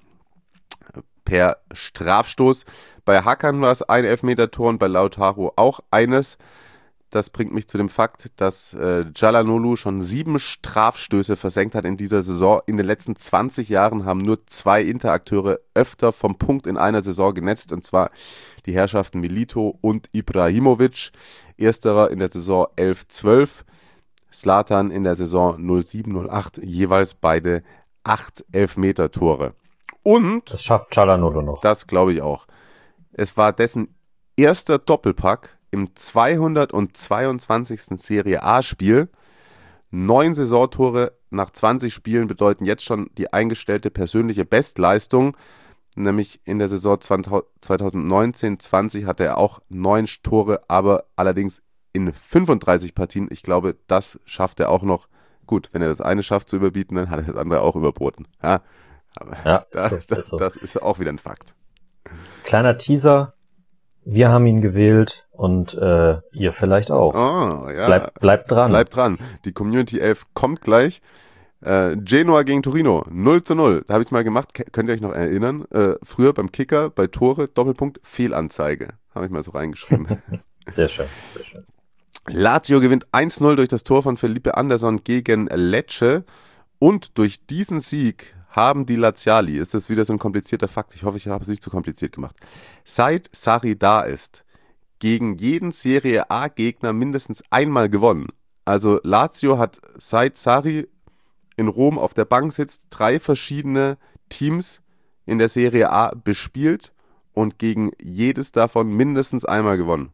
per Strafstoß. Bei Hakan war es ein Elfmeter-Tor und bei Lautaro auch eines. Das bringt mich zu dem Fakt, dass äh, Çalhanoğlu schon sieben Strafstöße versenkt hat in dieser Saison. In den letzten zwanzig Jahren haben nur zwei Interakteure öfter vom Punkt in einer Saison genetzt, und zwar die Herrschaften Milito und Ibrahimovic. Ersterer in der Saison elf zwölf, Zlatan in der Saison null sieben null acht, jeweils beide acht Elfmeter-Tore. Und das schafft Çalhanoğlu noch. Das glaube ich auch. Es war dessen erster Doppelpack im zweihundertzweiundzwanzigsten Serie A-Spiel. Neun Saisontore nach zwanzig Spielen bedeuten jetzt schon die eingestellte persönliche Bestleistung. Nämlich in der Saison zweitausendneunzehn zwanzig hatte er auch neun Tore, aber allerdings in fünfunddreißig Partien. Ich glaube, das schafft er auch noch. Gut, wenn er das eine schafft zu überbieten, dann hat er das andere auch überboten. Ja, aber ja, das, so, das, das, so. das ist auch wieder ein Fakt. Kleiner Teaser. Wir haben ihn gewählt und äh, ihr vielleicht auch. Oh, ja. Bleibt bleib dran. Bleibt dran. Die Community elf kommt gleich. Äh, Genoa gegen Torino, null zu null. Da habe ich es mal gemacht. K- könnt ihr euch noch erinnern? Äh, früher beim Kicker, bei Tore, Doppelpunkt, Fehlanzeige. Habe ich mal so reingeschrieben. Sehr schön, sehr schön. Lazio gewinnt eins null durch das Tor von Felipe Anderson gegen Lecce. Und durch diesen Sieg haben die Laziali, ist das wieder so ein komplizierter Fakt, ich hoffe, ich habe es nicht zu kompliziert gemacht, seit Sarri da ist, gegen jeden Serie A-Gegner mindestens einmal gewonnen. Also Lazio hat, seit Sarri in Rom auf der Bank sitzt, drei verschiedene Teams in der Serie A bespielt und gegen jedes davon mindestens einmal gewonnen.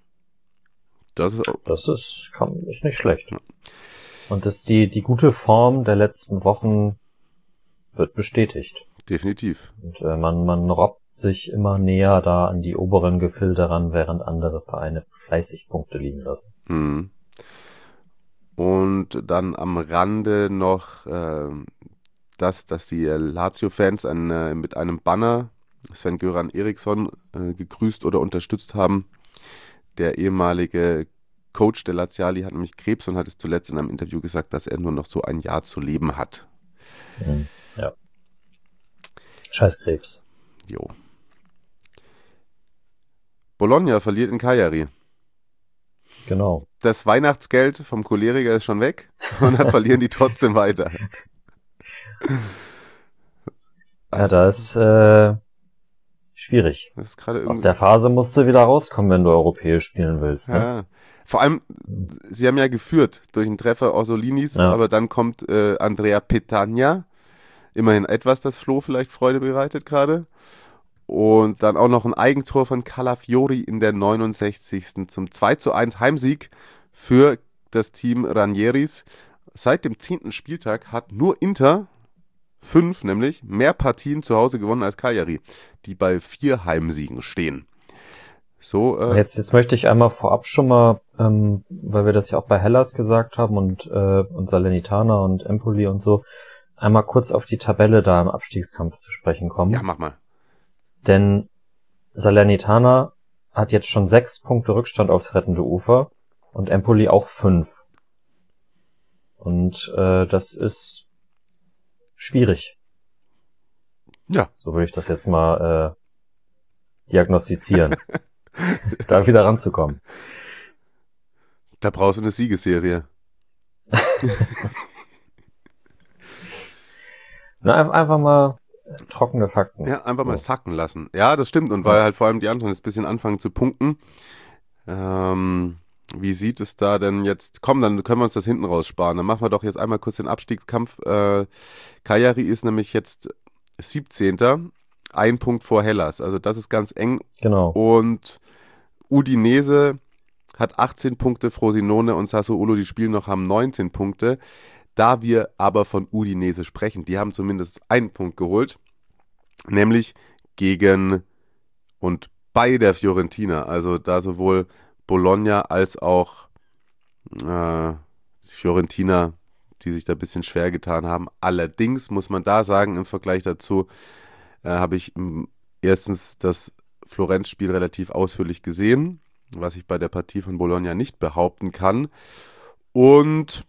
Das ist, das ist, kann, ist nicht schlecht. Und das die, die gute Form der letzten Wochen wird bestätigt. Definitiv. Und äh, man, man robbt sich immer näher da an die oberen Gefilde ran, während andere Vereine fleißig Punkte liegen lassen. Mhm. Und dann am Rande noch, äh, das, dass die Lazio-Fans ein, äh, mit einem Banner Sven-Göran Eriksson äh, gegrüßt oder unterstützt haben. Der ehemalige Coach der Laziali hat nämlich Krebs und hat es zuletzt in einem Interview gesagt, dass er nur noch so ein Jahr zu leben hat. Mhm. Ja. Scheiß Krebs. Jo. Bologna verliert in Cagliari. Genau. Das Weihnachtsgeld vom Choleriker ist schon weg. Und dann verlieren die trotzdem weiter. Ja, da ist äh, schwierig. Das ist gerade Aus der Phase musst du wieder rauskommen, wenn du europäisch spielen willst. Ne? Ja. Vor allem, sie haben ja geführt durch einen Treffer Orsolinis, ja. aber dann kommt äh, Andrea Petagna, immerhin etwas, das Flo vielleicht Freude bereitet gerade. Und dann auch noch ein Eigentor von Calafiori in der neunundsechzigsten zum zwei zu eins Heimsieg für das Team Ranieris. Seit dem zehnten Spieltag hat nur Inter, fünf nämlich, mehr Partien zu Hause gewonnen als Cagliari, die bei vier Heimsiegen stehen. So, äh, jetzt, jetzt möchte ich einmal vorab schon mal, ähm, weil wir das ja auch bei Hellas gesagt haben und, äh, und Salernitana und Empoli und so, einmal kurz auf die Tabelle da im Abstiegskampf zu sprechen kommen. Ja, mach mal. Denn Salernitana hat jetzt schon sechs Punkte Rückstand aufs rettende Ufer und Empoli auch fünf. Und äh, das ist schwierig. Ja. So würde ich das jetzt mal äh, diagnostizieren. Da wieder ranzukommen. Da brauchst du eine Siegesserie. Na, einfach mal trockene Fakten. Ja, einfach mal so. sacken lassen. Ja, das stimmt. Und weil halt vor allem die anderen jetzt ein bisschen anfangen zu punkten. Ähm, wie sieht es da denn jetzt? Komm, dann können wir uns das hinten raussparen. Dann machen wir doch jetzt einmal kurz den Abstiegskampf. Äh, Cagliari ist nämlich jetzt siebzehnter Ein Punkt vor Hellas. Also das ist ganz eng. Genau. Und Udinese hat achtzehn Punkte, Frosinone und Sassuolo, die spielen noch, haben neunzehn Punkte. Da wir aber von Udinese sprechen, die haben zumindest einen Punkt geholt, nämlich gegen und bei der Fiorentina. Also da sowohl Bologna als auch äh, Fiorentina, die sich da ein bisschen schwer getan haben. Allerdings muss man da sagen, im Vergleich dazu äh, habe ich m, erstens das Florenz-Spiel relativ ausführlich gesehen, was ich bei der Partie von Bologna nicht behaupten kann. Und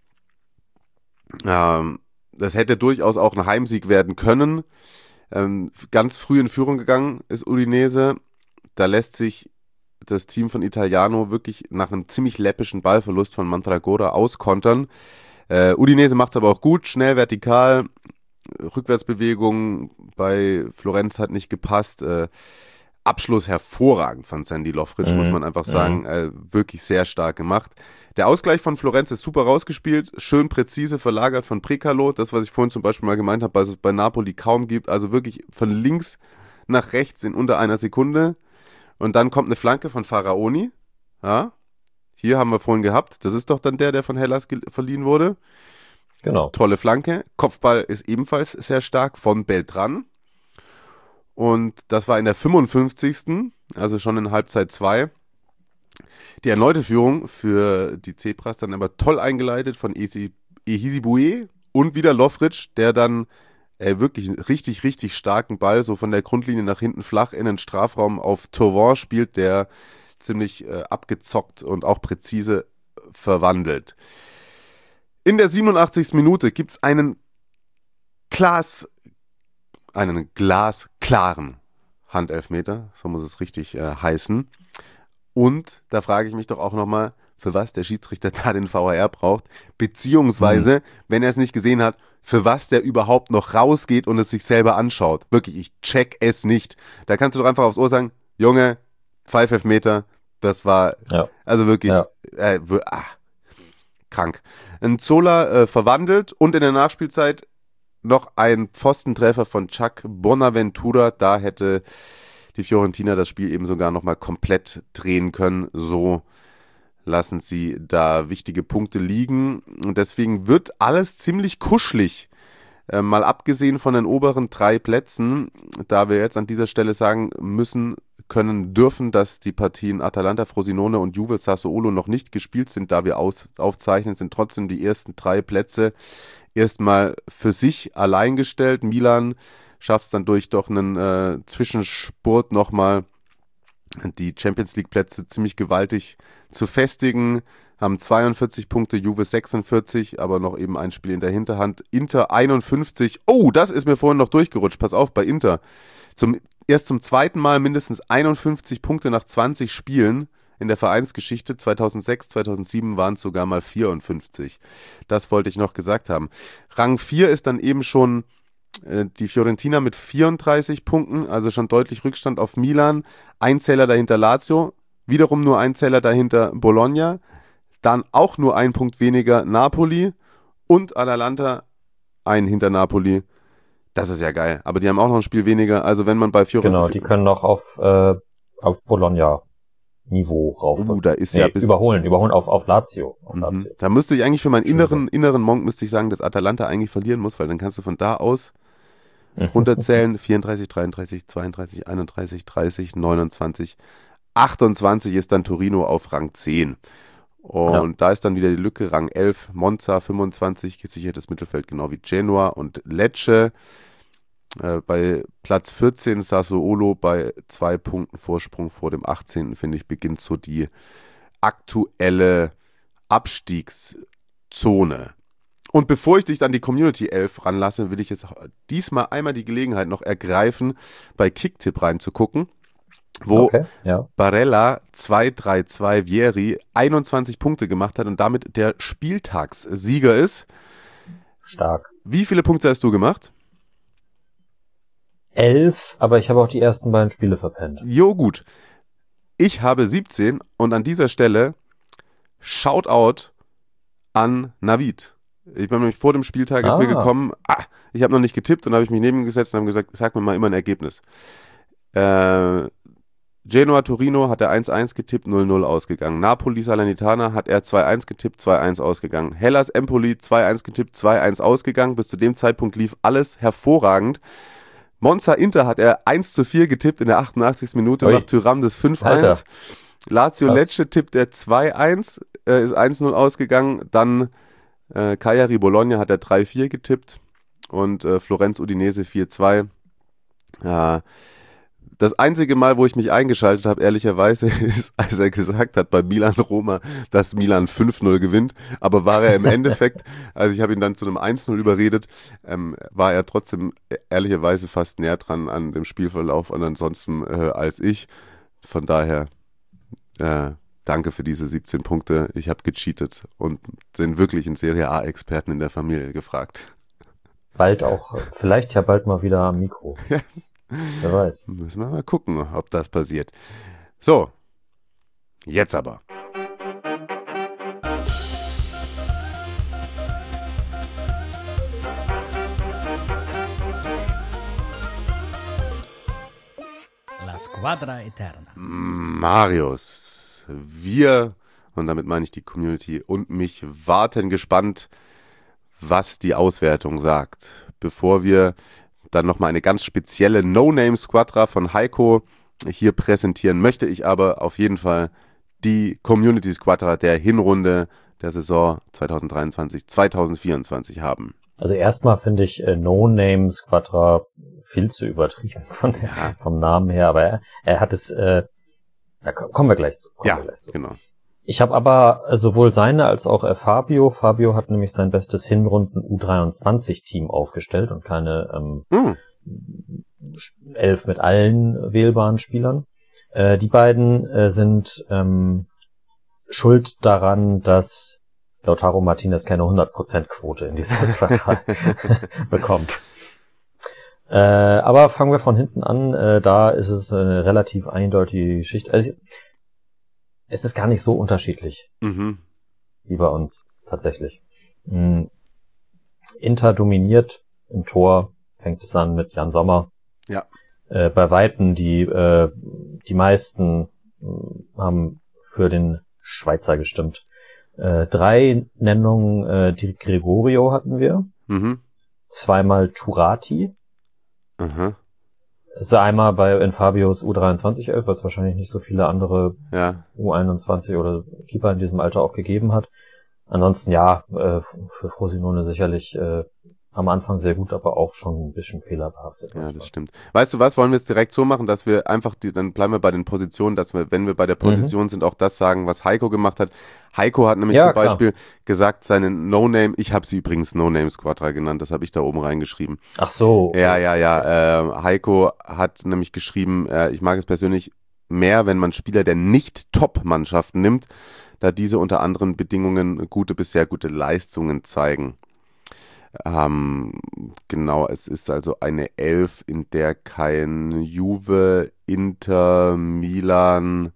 ähm, das hätte durchaus auch ein Heimsieg werden können. Ähm, ganz früh in Führung gegangen ist Udinese. Da lässt sich das Team von Italiano wirklich nach einem ziemlich läppischen Ballverlust von Mandragora auskontern. Äh, Udinese macht es aber auch gut, schnell, vertikal. Rückwärtsbewegung bei Florenz hat nicht gepasst. Äh, Abschluss hervorragend von Sandy Lofric, mhm. muss man einfach sagen. Mhm. Äh, wirklich sehr stark gemacht. Der Ausgleich von Florenz ist super rausgespielt, schön präzise verlagert von Precalo. Das, was ich vorhin zum Beispiel mal gemeint habe, was es bei Napoli kaum gibt. Also wirklich von links nach rechts in unter einer Sekunde. Und dann kommt eine Flanke von Faraoni. Ja, hier haben wir vorhin gehabt. Das ist doch dann der, der von Hellas ge- verliehen wurde. Genau. Tolle Flanke. Kopfball ist ebenfalls sehr stark von Beltran. Und das war in der fünfundfünfzigsten Also schon in Halbzeit zwei. Die erneute Führung für die Zebras dann aber toll eingeleitet von Ehisibue und wieder Lofric, der dann äh, wirklich einen richtig, richtig starken Ball so von der Grundlinie nach hinten flach in den Strafraum auf Thauvin spielt, der ziemlich äh, abgezockt und auch präzise verwandelt. In der siebenundachtzigsten Minute gibt es einen Glas, einen glasklaren Handelfmeter, so muss es richtig äh, heißen. Und da frage ich mich doch auch nochmal, für was der Schiedsrichter da den V A R braucht, beziehungsweise, mhm. wenn er es nicht gesehen hat, für was der überhaupt noch rausgeht und es sich selber anschaut. Wirklich, ich check es nicht. Da kannst du doch einfach aufs Ohr sagen, Junge, Pfeif-Elfmeter, das war, ja. also wirklich, ja. äh, ah, krank. Ein Zola äh, verwandelt und in der Nachspielzeit noch ein Pfostentreffer von Chuck Bonaventura, da hätte die Fiorentina das Spiel eben sogar nochmal komplett drehen können. So lassen sie da wichtige Punkte liegen. Und deswegen wird alles ziemlich kuschelig. Äh, mal abgesehen von den oberen drei Plätzen, da wir jetzt an dieser Stelle sagen müssen, können, dürfen, dass die Partien Atalanta, Frosinone und Juve Sassuolo noch nicht gespielt sind, da wir aus, aufzeichnen, sind trotzdem die ersten drei Plätze erstmal für sich allein gestellt. Milan schafft es dann durch doch einen äh, Zwischenspurt nochmal die Champions League Plätze ziemlich gewaltig zu festigen, haben zweiundvierzig Punkte, Juve sechsundvierzig, aber noch eben ein Spiel in der Hinterhand. Inter einundfünfzig, oh, das ist mir vorhin noch durchgerutscht, pass auf, bei Inter. Zum, erst zum zweiten Mal mindestens einundfünfzig Punkte nach zwanzig Spielen in der Vereinsgeschichte. zweitausendsechs, zweitausendsieben waren es sogar mal vierundfünfzig. Das wollte ich noch gesagt haben. Rang vier ist dann eben schon äh, die Fiorentina mit vierunddreißig Punkten, also schon deutlich Rückstand auf Milan. Ein Zähler dahinter Lazio, wiederum nur ein Zähler dahinter Bologna. Dann auch nur ein Punkt weniger Napoli und Atalanta ein hinter Napoli. Das ist ja geil. Aber die haben auch noch ein Spiel weniger. Also wenn man bei Fiorentina... Genau, die können noch auf, äh, auf Bologna-Niveau rauf. Uh, da ist nee, ja bis überholen, überholen auf, auf Lazio. Auf mhm. Lazio. Da müsste ich eigentlich für meinen inneren, inneren Monk müsste ich sagen, dass Atalanta eigentlich verlieren muss, weil dann kannst du von da aus runterzählen. vierunddreißig, dreiunddreißig, zweiunddreißig, einunddreißig, dreißig, neunundzwanzig, achtundzwanzig ist dann Torino auf Rang zehn. Und ja. da ist dann wieder die Lücke, Rang elf, Monza fünfundzwanzig, gesichertes Mittelfeld, genau wie Genoa und Lecce. Äh, bei Platz vierzehn Sassuolo bei zwei Punkten Vorsprung vor dem achtzehnten finde ich, beginnt so die aktuelle Abstiegszone. Und bevor ich dich dann die Community elf ranlasse, will ich jetzt diesmal einmal die Gelegenheit noch ergreifen, bei Kicktipp reinzugucken, wo okay, ja. Barella zwei drei zwei Vieri einundzwanzig Punkte gemacht hat und damit der Spieltagssieger ist. Stark. Wie viele Punkte hast du gemacht? Elf, aber ich habe auch die ersten beiden Spiele verpennt. Jo, gut. Ich habe siebzehn und an dieser Stelle Shoutout an Navid. Ich bin nämlich vor dem Spieltag, ist ah. mir gekommen, ah, ich habe noch nicht getippt und habe ich mich neben ihm gesetzt und habe gesagt, sag mir mal immer ein Ergebnis. Äh, Genoa Torino hat er eins eins getippt, null null ausgegangen. Napoli Salernitana hat er zwei eins getippt, zwei eins ausgegangen. Hellas Empoli zwei eins getippt, zwei eins ausgegangen. Bis zu dem Zeitpunkt lief alles hervorragend. Monza Inter hat er eins zu vier getippt in der achtundachtzigsten Minute Ui. nach Thuram des fünf eins. Alter. Lazio Was? Lecce tippt er zwei eins, äh, ist eins null ausgegangen. Dann äh, Cagliari Bologna hat er drei vier getippt und äh, Florenz Udinese vier zwei. Ja, das einzige Mal, wo ich mich eingeschaltet habe, ehrlicherweise, ist, als er gesagt hat bei Milan Roma, dass Milan fünf null gewinnt. Aber war er im Endeffekt, also ich habe ihn dann zu einem eins null überredet, ähm, war er trotzdem ehrlicherweise fast näher dran an dem Spielverlauf und ansonsten äh, als ich. Von daher, äh, danke für diese siebzehn Punkte. Ich habe gecheatet und den wirklichen Serie A-Experten in der Familie gefragt. Bald auch, vielleicht ja bald mal wieder am Mikro. Ja. Wer weiß. Müssen wir mal gucken, ob das passiert. So, jetzt aber. La Squadra Eterna. Marius, wir, und damit meine ich die Community und mich, warten gespannt, was die Auswertung sagt. Bevor wir dann nochmal eine ganz spezielle No-Name-Squadra von Heiko hier präsentieren, möchte ich aber auf jeden Fall die Community-Squadra der Hinrunde der Saison zwanzig dreiundzwanzig zwanzig vierundzwanzig haben. Also erstmal finde ich äh, No-Name-Squadra viel zu übertrieben von der, Ja. vom Namen her, aber er, er hat es, äh, ja, kommen wir gleich zu. Kommen Ja, wir gleich zu. genau. Ich habe aber sowohl seine als auch äh, Fabio. Fabio hat nämlich sein bestes Hinrunden U dreiundzwanzig-Team aufgestellt und keine ähm, Hm. elf mit allen wählbaren Spielern. Äh, die beiden äh, sind ähm, schuld daran, dass Lautaro Martinez keine hundert Prozent Quote in dieses Quartal bekommt. Äh, aber fangen wir von hinten an. Äh, da ist es eine relativ eindeutige Geschichte. Also, es ist gar nicht so unterschiedlich Mhm. wie bei uns tatsächlich. Mhm. Inter dominiert im Tor, fängt es an mit Jan Sommer. Ja. Äh, bei Weitem die äh, die meisten äh, haben für den Schweizer gestimmt. Äh, drei Nennungen, äh, die Gregorio hatten wir, Mhm. zweimal Turati. Aha. Das ist einmal bei in Fabios U dreiundzwanzig elf, weil es wahrscheinlich nicht so viele andere Ja. U einundzwanzig oder Keeper in diesem Alter auch gegeben hat. Ansonsten ja, äh, für Frosinone sicherlich äh, am Anfang sehr gut, aber auch schon ein bisschen fehlerbehaftet. Ja, das stimmt. Weißt du was, wollen wir es direkt so machen, dass wir einfach, die, dann bleiben wir bei den Positionen, dass wir, wenn wir bei der Position mhm. sind, auch das sagen, was Heiko gemacht hat. Heiko hat nämlich Ja, zum klar. Beispiel gesagt, seine No-Name, ich habe sie übrigens No-Name-Squadra genannt, das habe ich da oben reingeschrieben. Ach so. Ja, ja, ja. Äh, Heiko hat nämlich geschrieben, äh, ich mag es persönlich mehr, wenn man Spieler der Nicht-Top-Mannschaften nimmt, da diese unter anderen Bedingungen gute bis sehr gute Leistungen zeigen. Ähm, genau, es ist also eine Elf, in der kein Juve, Inter, Milan,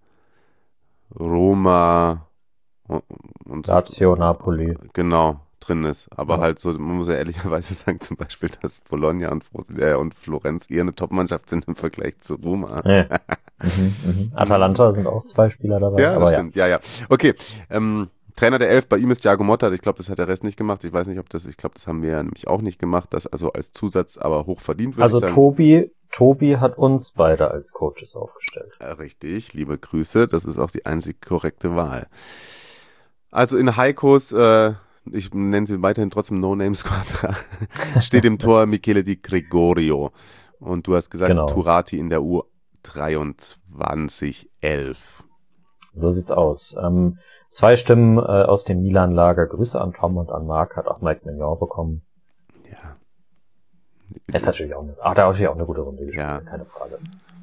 Roma und Lazio, Napoli. Genau, drin ist. Aber Ja. halt so, man muss ja ehrlicherweise sagen, zum Beispiel, dass Bologna und, äh, und Florenz eher eine Top-Mannschaft sind im Vergleich zu Roma. Ja. mhm, mhm. Atalanta sind auch zwei Spieler dabei. Ja, aber das stimmt. Ja, ja. Okay. Ähm, Trainer der Elf bei ihm ist Thiago Motta. Ich glaube, das hat der Rest nicht gemacht. Ich weiß nicht, ob das, ich glaube, das haben wir ja nämlich auch nicht gemacht. Das also als Zusatz, aber hoch verdient, würde Also ich sagen. Tobi, Tobi hat uns beide als Coaches aufgestellt. Äh, Richtig, liebe Grüße. Das ist auch die einzig korrekte Wahl. Also in Heikos, äh, ich nenne sie weiterhin trotzdem No-Name-Squadra, steht im Tor Michele Di Gregorio. Und du hast gesagt, Genau. Turati in der U dreiundzwanzig elf. So sieht's aus. Ähm, zwei Stimmen äh, aus dem Milan-Lager. Grüße an Tom und an Marc, hat auch Mike Mignon bekommen. Ja. Ist natürlich auch eine, ach, da hat natürlich auch eine gute Runde gespielt, Ja. keine Frage.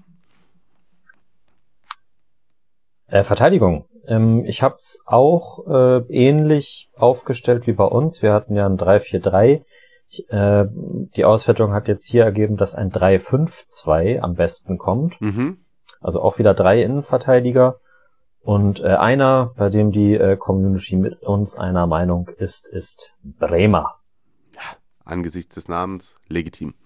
Äh, Verteidigung. Ähm, ich habe es auch äh, ähnlich aufgestellt wie bei uns. Wir hatten ja ein drei vier drei. Ich, äh, die Auswertung hat jetzt hier ergeben, dass ein drei fünf zwei am besten kommt. Mhm. Also auch wieder drei Innenverteidiger. Und äh, einer, bei dem die äh, Community mit uns einer Meinung ist, ist Bremer. Angesichts des Namens legitim.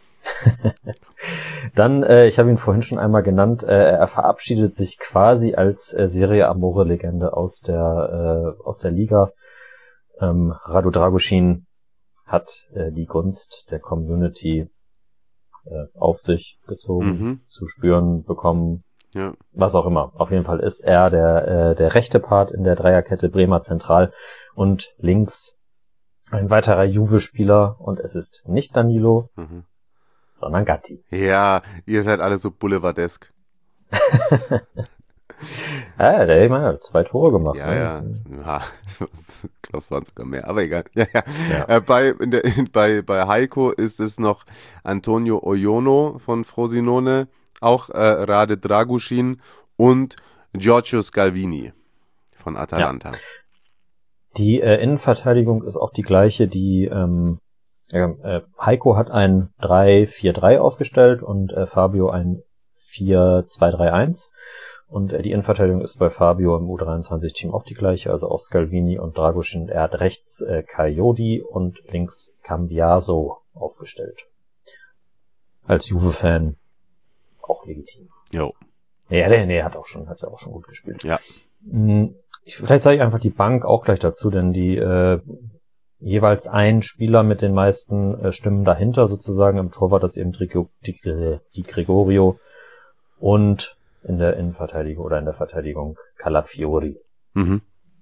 Dann, äh, ich habe ihn vorhin schon einmal genannt, äh, er verabschiedet sich quasi als äh, Serie Amore-Legende aus der äh, aus der Liga. Ähm, Radu Dragusin hat äh, die Gunst der Community äh, auf sich gezogen, Mhm. zu spüren bekommen, Ja. was auch immer. Auf jeden Fall ist er der äh, der rechte Part in der Dreierkette, Bremer zentral und links ein weiterer Juve-Spieler und es ist nicht Danilo, Mhm. sondern Gatti. Ja, ihr seid alle so boulevardesk. Ja, der, ich meine, hat zwei Tore gemacht. Ja, ne? ja. Ja, ich glaube, es waren sogar mehr, aber egal. Ja, ja. Ja. Äh, bei, in der, in, bei, bei Heiko ist es noch Antonio Oyono von Frosinone, auch äh, Rade Dragusin und Giorgio Scalvini von Atalanta. Die äh, Innenverteidigung ist auch die gleiche, die ähm, äh, Heiko hat ein drei vier drei aufgestellt und äh, Fabio ein vier zwei drei eins. Und äh, die Innenverteidigung ist bei Fabio im U dreiundzwanzig-Team auch die gleiche, also auch Scalvini und Dragusin. Er hat rechts äh, Coyote und links Cambiaso aufgestellt. Als Juve-Fan auch legitim. Jo. Ja, der, nee, hat auch schon, hat auch schon gut gespielt. Ja. Ich, vielleicht sage ich einfach die Bank auch gleich dazu, denn die äh, jeweils ein Spieler mit den meisten äh, Stimmen dahinter sozusagen im Tor war das eben die, die, die Gregorio und in der Innenverteidigung oder in der Verteidigung Calafiori. Mhm.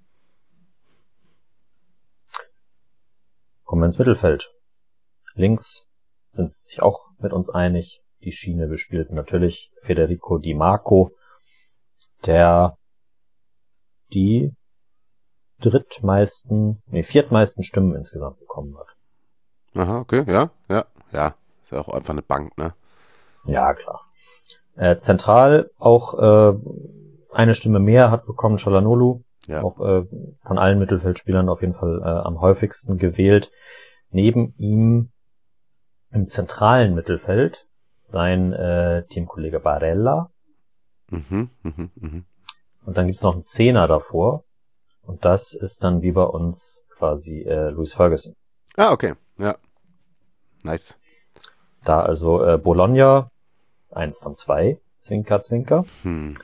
Kommen wir ins Mittelfeld. Links sind sie sich auch mit uns einig. Die Schiene bespielt natürlich Federico Di Marco, der die drittmeisten, nee, viertmeisten Stimmen insgesamt bekommen hat. Aha, okay, ja, ja, ja. Ist ja auch einfach eine Bank, ne? Ja, klar. Äh, zentral auch äh, eine Stimme mehr hat bekommen Çalhanoğlu, Ja. auch äh, von allen Mittelfeldspielern auf jeden Fall äh, am häufigsten gewählt. Neben ihm im zentralen Mittelfeld sein äh, Teamkollege Barella. Mhm, mhm, mhm. Und dann gibt's noch einen Zehner davor. Und das ist dann wie bei uns quasi äh, Louis Ferguson. Ah, okay, ja. Nice. Da also äh, Bologna, eins von zwei, Zwinker, Zwinker. Hm.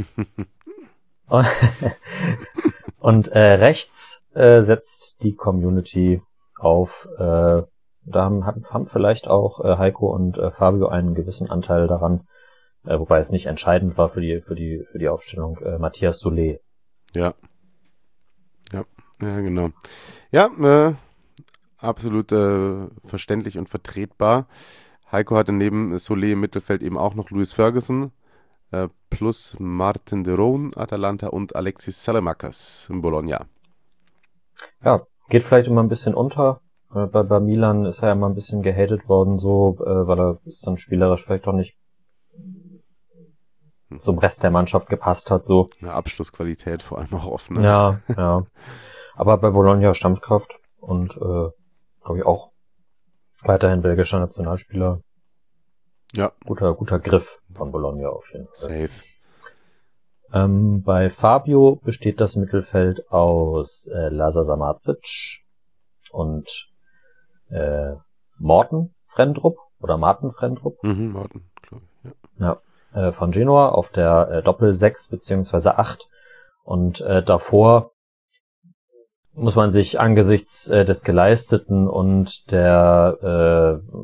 Und äh, rechts äh, setzt die Community auf, äh, da haben, haben vielleicht auch äh, Heiko und äh, Fabio einen gewissen Anteil daran, äh, wobei es nicht entscheidend war für die für die für die Aufstellung, äh, Matthias Solé. Ja. Ja, ja, genau. Ja, äh, absolut äh, verständlich und vertretbar. Heiko hatte neben Solé im Mittelfeld eben auch noch Louis Ferguson äh, plus Martin de Roon, Atalanta und Alexis Salamakas in Bologna. Ja, geht vielleicht immer ein bisschen unter. Äh, bei, bei Milan ist er ja mal ein bisschen gehatet worden, so, äh, weil er ist dann spielerisch vielleicht auch nicht zum Rest der Mannschaft gepasst hat, so. Eine Abschlussqualität vor allem auch offen. Ne? Ja, ja. Aber bei Bologna Stammkraft und, äh, glaube ich auch weiterhin belgischer Nationalspieler. Ja. Guter, guter Griff von Bologna auf jeden Fall. Safe. Ähm, bei Fabio besteht das Mittelfeld aus äh, Lazar Samardzic und äh, Morten Frendrup oder Martin Frendrup. Mhm, Morten, glaube ich. Ja. Ja, äh, von Genoa auf der äh, Doppel sechs beziehungsweise acht und äh, davor muss man sich angesichts äh, des Geleisteten und der äh,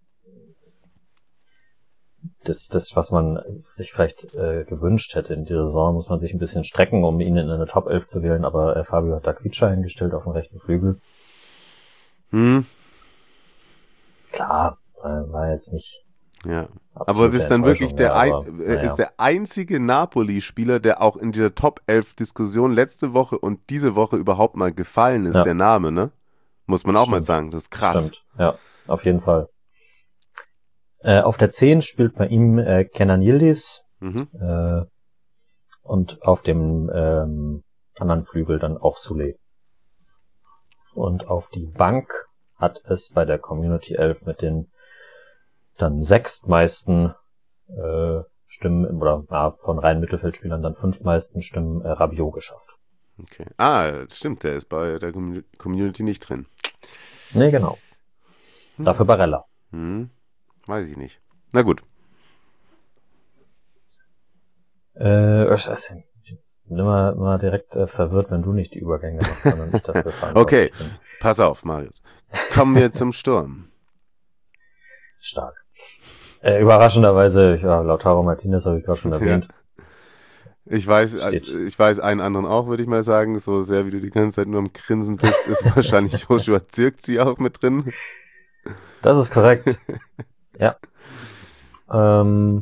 Das, das, was man sich vielleicht äh, gewünscht hätte in dieser Saison, muss man sich ein bisschen strecken, um ihn in eine Top elf zu wählen, aber äh, Fabio hat da Quietscher eingestellt auf dem rechten Flügel. Hm. Klar, war, war jetzt nicht. Ja. Aber ist dann wirklich der, mehr, ein, aber, äh, naja. ist der einzige Napoli-Spieler, der auch in dieser Top elf Diskussion letzte Woche und diese Woche überhaupt mal gefallen ist, Ja. der Name, ne? Muss man auch Stimmt. mal sagen, das ist krass. Stimmt, ja, auf jeden Fall. Äh, auf der zehn spielt bei ihm äh, Kenan Yildiz Mhm. äh, und auf dem ähm, anderen Flügel dann auch Soulé. Und auf die Bank hat es bei der Community elf mit den dann sechstmeisten äh, Stimmen, oder ja, von reinen Mittelfeldspielern dann fünftmeisten Stimmen äh, Rabiot geschafft. Okay. Ah, stimmt, der ist bei der Commu- Community nicht drin. Nee, genau. Dafür Barella. Hm. Weiß ich nicht. Na gut. Äh, ich weiß nicht. Ich bin immer, immer direkt äh, verwirrt, wenn du nicht die Übergänge machst, sondern ich dafür verantwortlich Okay, bin. pass auf, Marius. Kommen wir zum Sturm. Stark. Äh, überraschenderweise, ja, Lautaro Martinez habe ich gerade schon erwähnt. Ich weiß, Steht. ich weiß einen anderen auch, würde ich mal sagen. So sehr wie du die ganze Zeit nur am Grinsen bist, ist wahrscheinlich Joshua Zirkzee auch mit drin. Das ist korrekt. Ja. Ähm,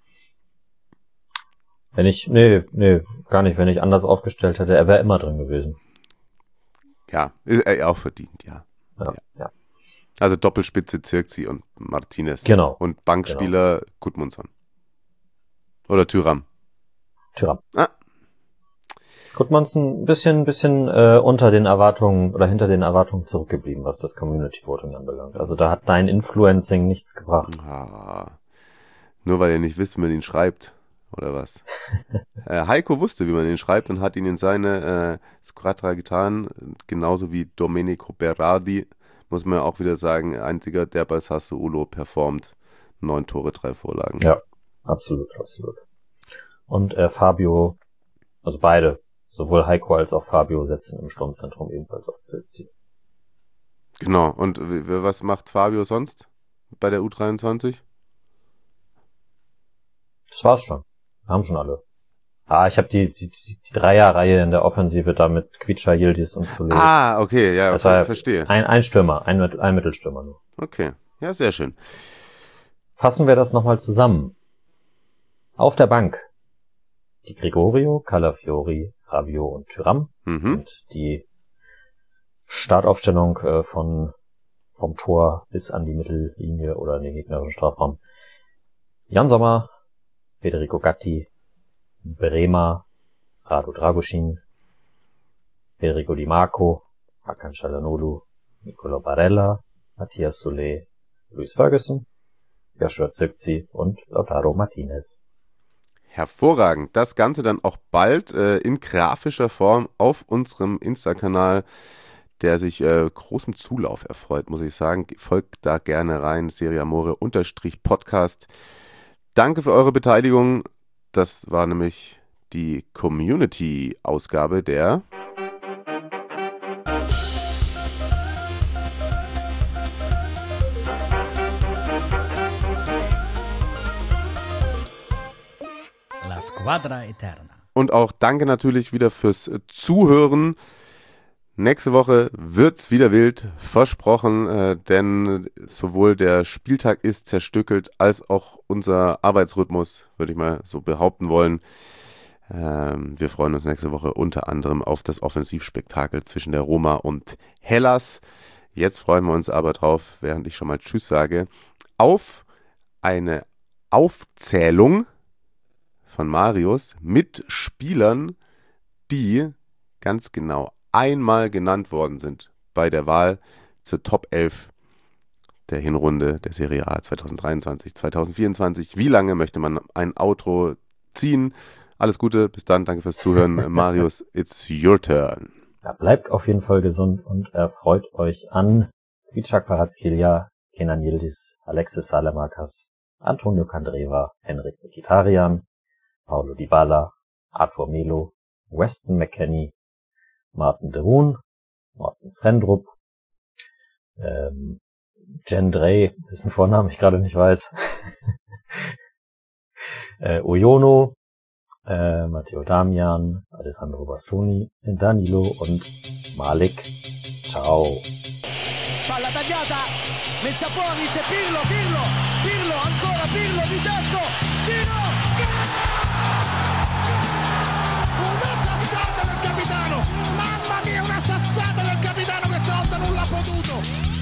wenn ich, nee, nee, gar nicht, wenn ich anders aufgestellt hätte, er wäre immer drin gewesen. Ja, ist er auch verdient, ja. Ja, ja. Also Doppelspitze Zirkzee und Martinez. Genau. Und Bankspieler Gudmundsson. Oder Thuram. Thuram. Ah. Gudmundsson ein bisschen, bisschen äh, unter den Erwartungen oder hinter den Erwartungen zurückgeblieben, was das Community Voting anbelangt. Also da hat dein Influencing nichts gebracht. Ah, nur weil ihr nicht wisst, wie man ihn schreibt, oder was? äh, Heiko wusste, wie man ihn schreibt und hat ihn in seine äh, Squadra getan, genauso wie Domenico Berardi, muss man auch wieder sagen, einziger, der bei Sassuolo performt. Neun Tore, drei Vorlagen. Ja, absolut, absolut. Und äh, Fabio, also beide, sowohl Heiko als auch Fabio setzen im Sturmzentrum ebenfalls auf Zirkzee. Genau, und w- w- was macht Fabio sonst bei der U dreiundzwanzig? Das war's schon. Wir haben schon alle. Ah, ich habe die, die, die, die Dreierreihe in der Offensive da mit Quietscher, Yildiz und Soulé. Ah, okay, ja, das okay, war verstehe. Ein, ein Stürmer, ein, Mittel- ein Mittelstürmer nur. Okay, ja, sehr schön. Fassen wir das nochmal zusammen. Auf der Bank die Gregorio, Calafiori, Rabiot und Thuram. Mhm. Und die Startaufstellung äh, von vom Tor bis an die Mittellinie oder in den gegnerischen Strafraum. Jan Sommer, Federico Gatti, Bremer, Rado Dragusin, Federico Di Marco, Hakan Çalhanoğlu, Nicolo Barella, Matthias Soulé, Luis Ferguson, Joshua Zirkzee und Lautaro Martinez. Hervorragend. Das Ganze dann auch bald äh, in grafischer Form auf unserem Insta-Kanal, der sich äh, großem Zulauf erfreut, muss ich sagen. Folgt da gerne rein, Serie Amore unterstrich Podcast. Danke für eure Beteiligung. Das war nämlich die Community-Ausgabe der La Squadra Eterna. Und auch danke natürlich wieder fürs Zuhören. Nächste Woche wird's wieder wild, versprochen, äh, denn sowohl der Spieltag ist zerstückelt, als auch unser Arbeitsrhythmus, würde ich mal so behaupten wollen. Ähm, wir freuen uns nächste Woche unter anderem auf das Offensivspektakel zwischen der Roma und Hellas. Jetzt freuen wir uns aber drauf, während ich schon mal Tschüss sage, auf eine Aufzählung von Marius mit Spielern, die ganz genau einmal genannt worden sind bei der Wahl zur Top elf der Hinrunde der Serie A zwanzig dreiundzwanzig zwanzig vierundzwanzig. Wie lange möchte man ein Outro ziehen? Alles Gute, bis dann, danke fürs Zuhören. Marius, it's your turn. Ja, bleibt auf jeden Fall gesund und erfreut euch an Vichak Kvaratskhelia, Kenan Yildiz, Alexis Salamakas, Antonio Candreva, Henrik Mkhitaryan, Paulo Dybala, Arthur Melo, Weston McKennie, Martin de Roon, Morten Frendrup, ähm, Jen Drey, ist ein Vorname, ich gerade nicht weiß, äh, Oyono, äh, Matteo Damian, Alessandro Bastoni, Danilo und Malik. Ciao. Palla tagliata, messa fuori, c'è Pirlo, Pirlo, Pirlo, ancora Pirlo di tacco, tiro, Una sassata del capitano, mamma mia, una sassata del capitano che stavolta non l'ha potuto.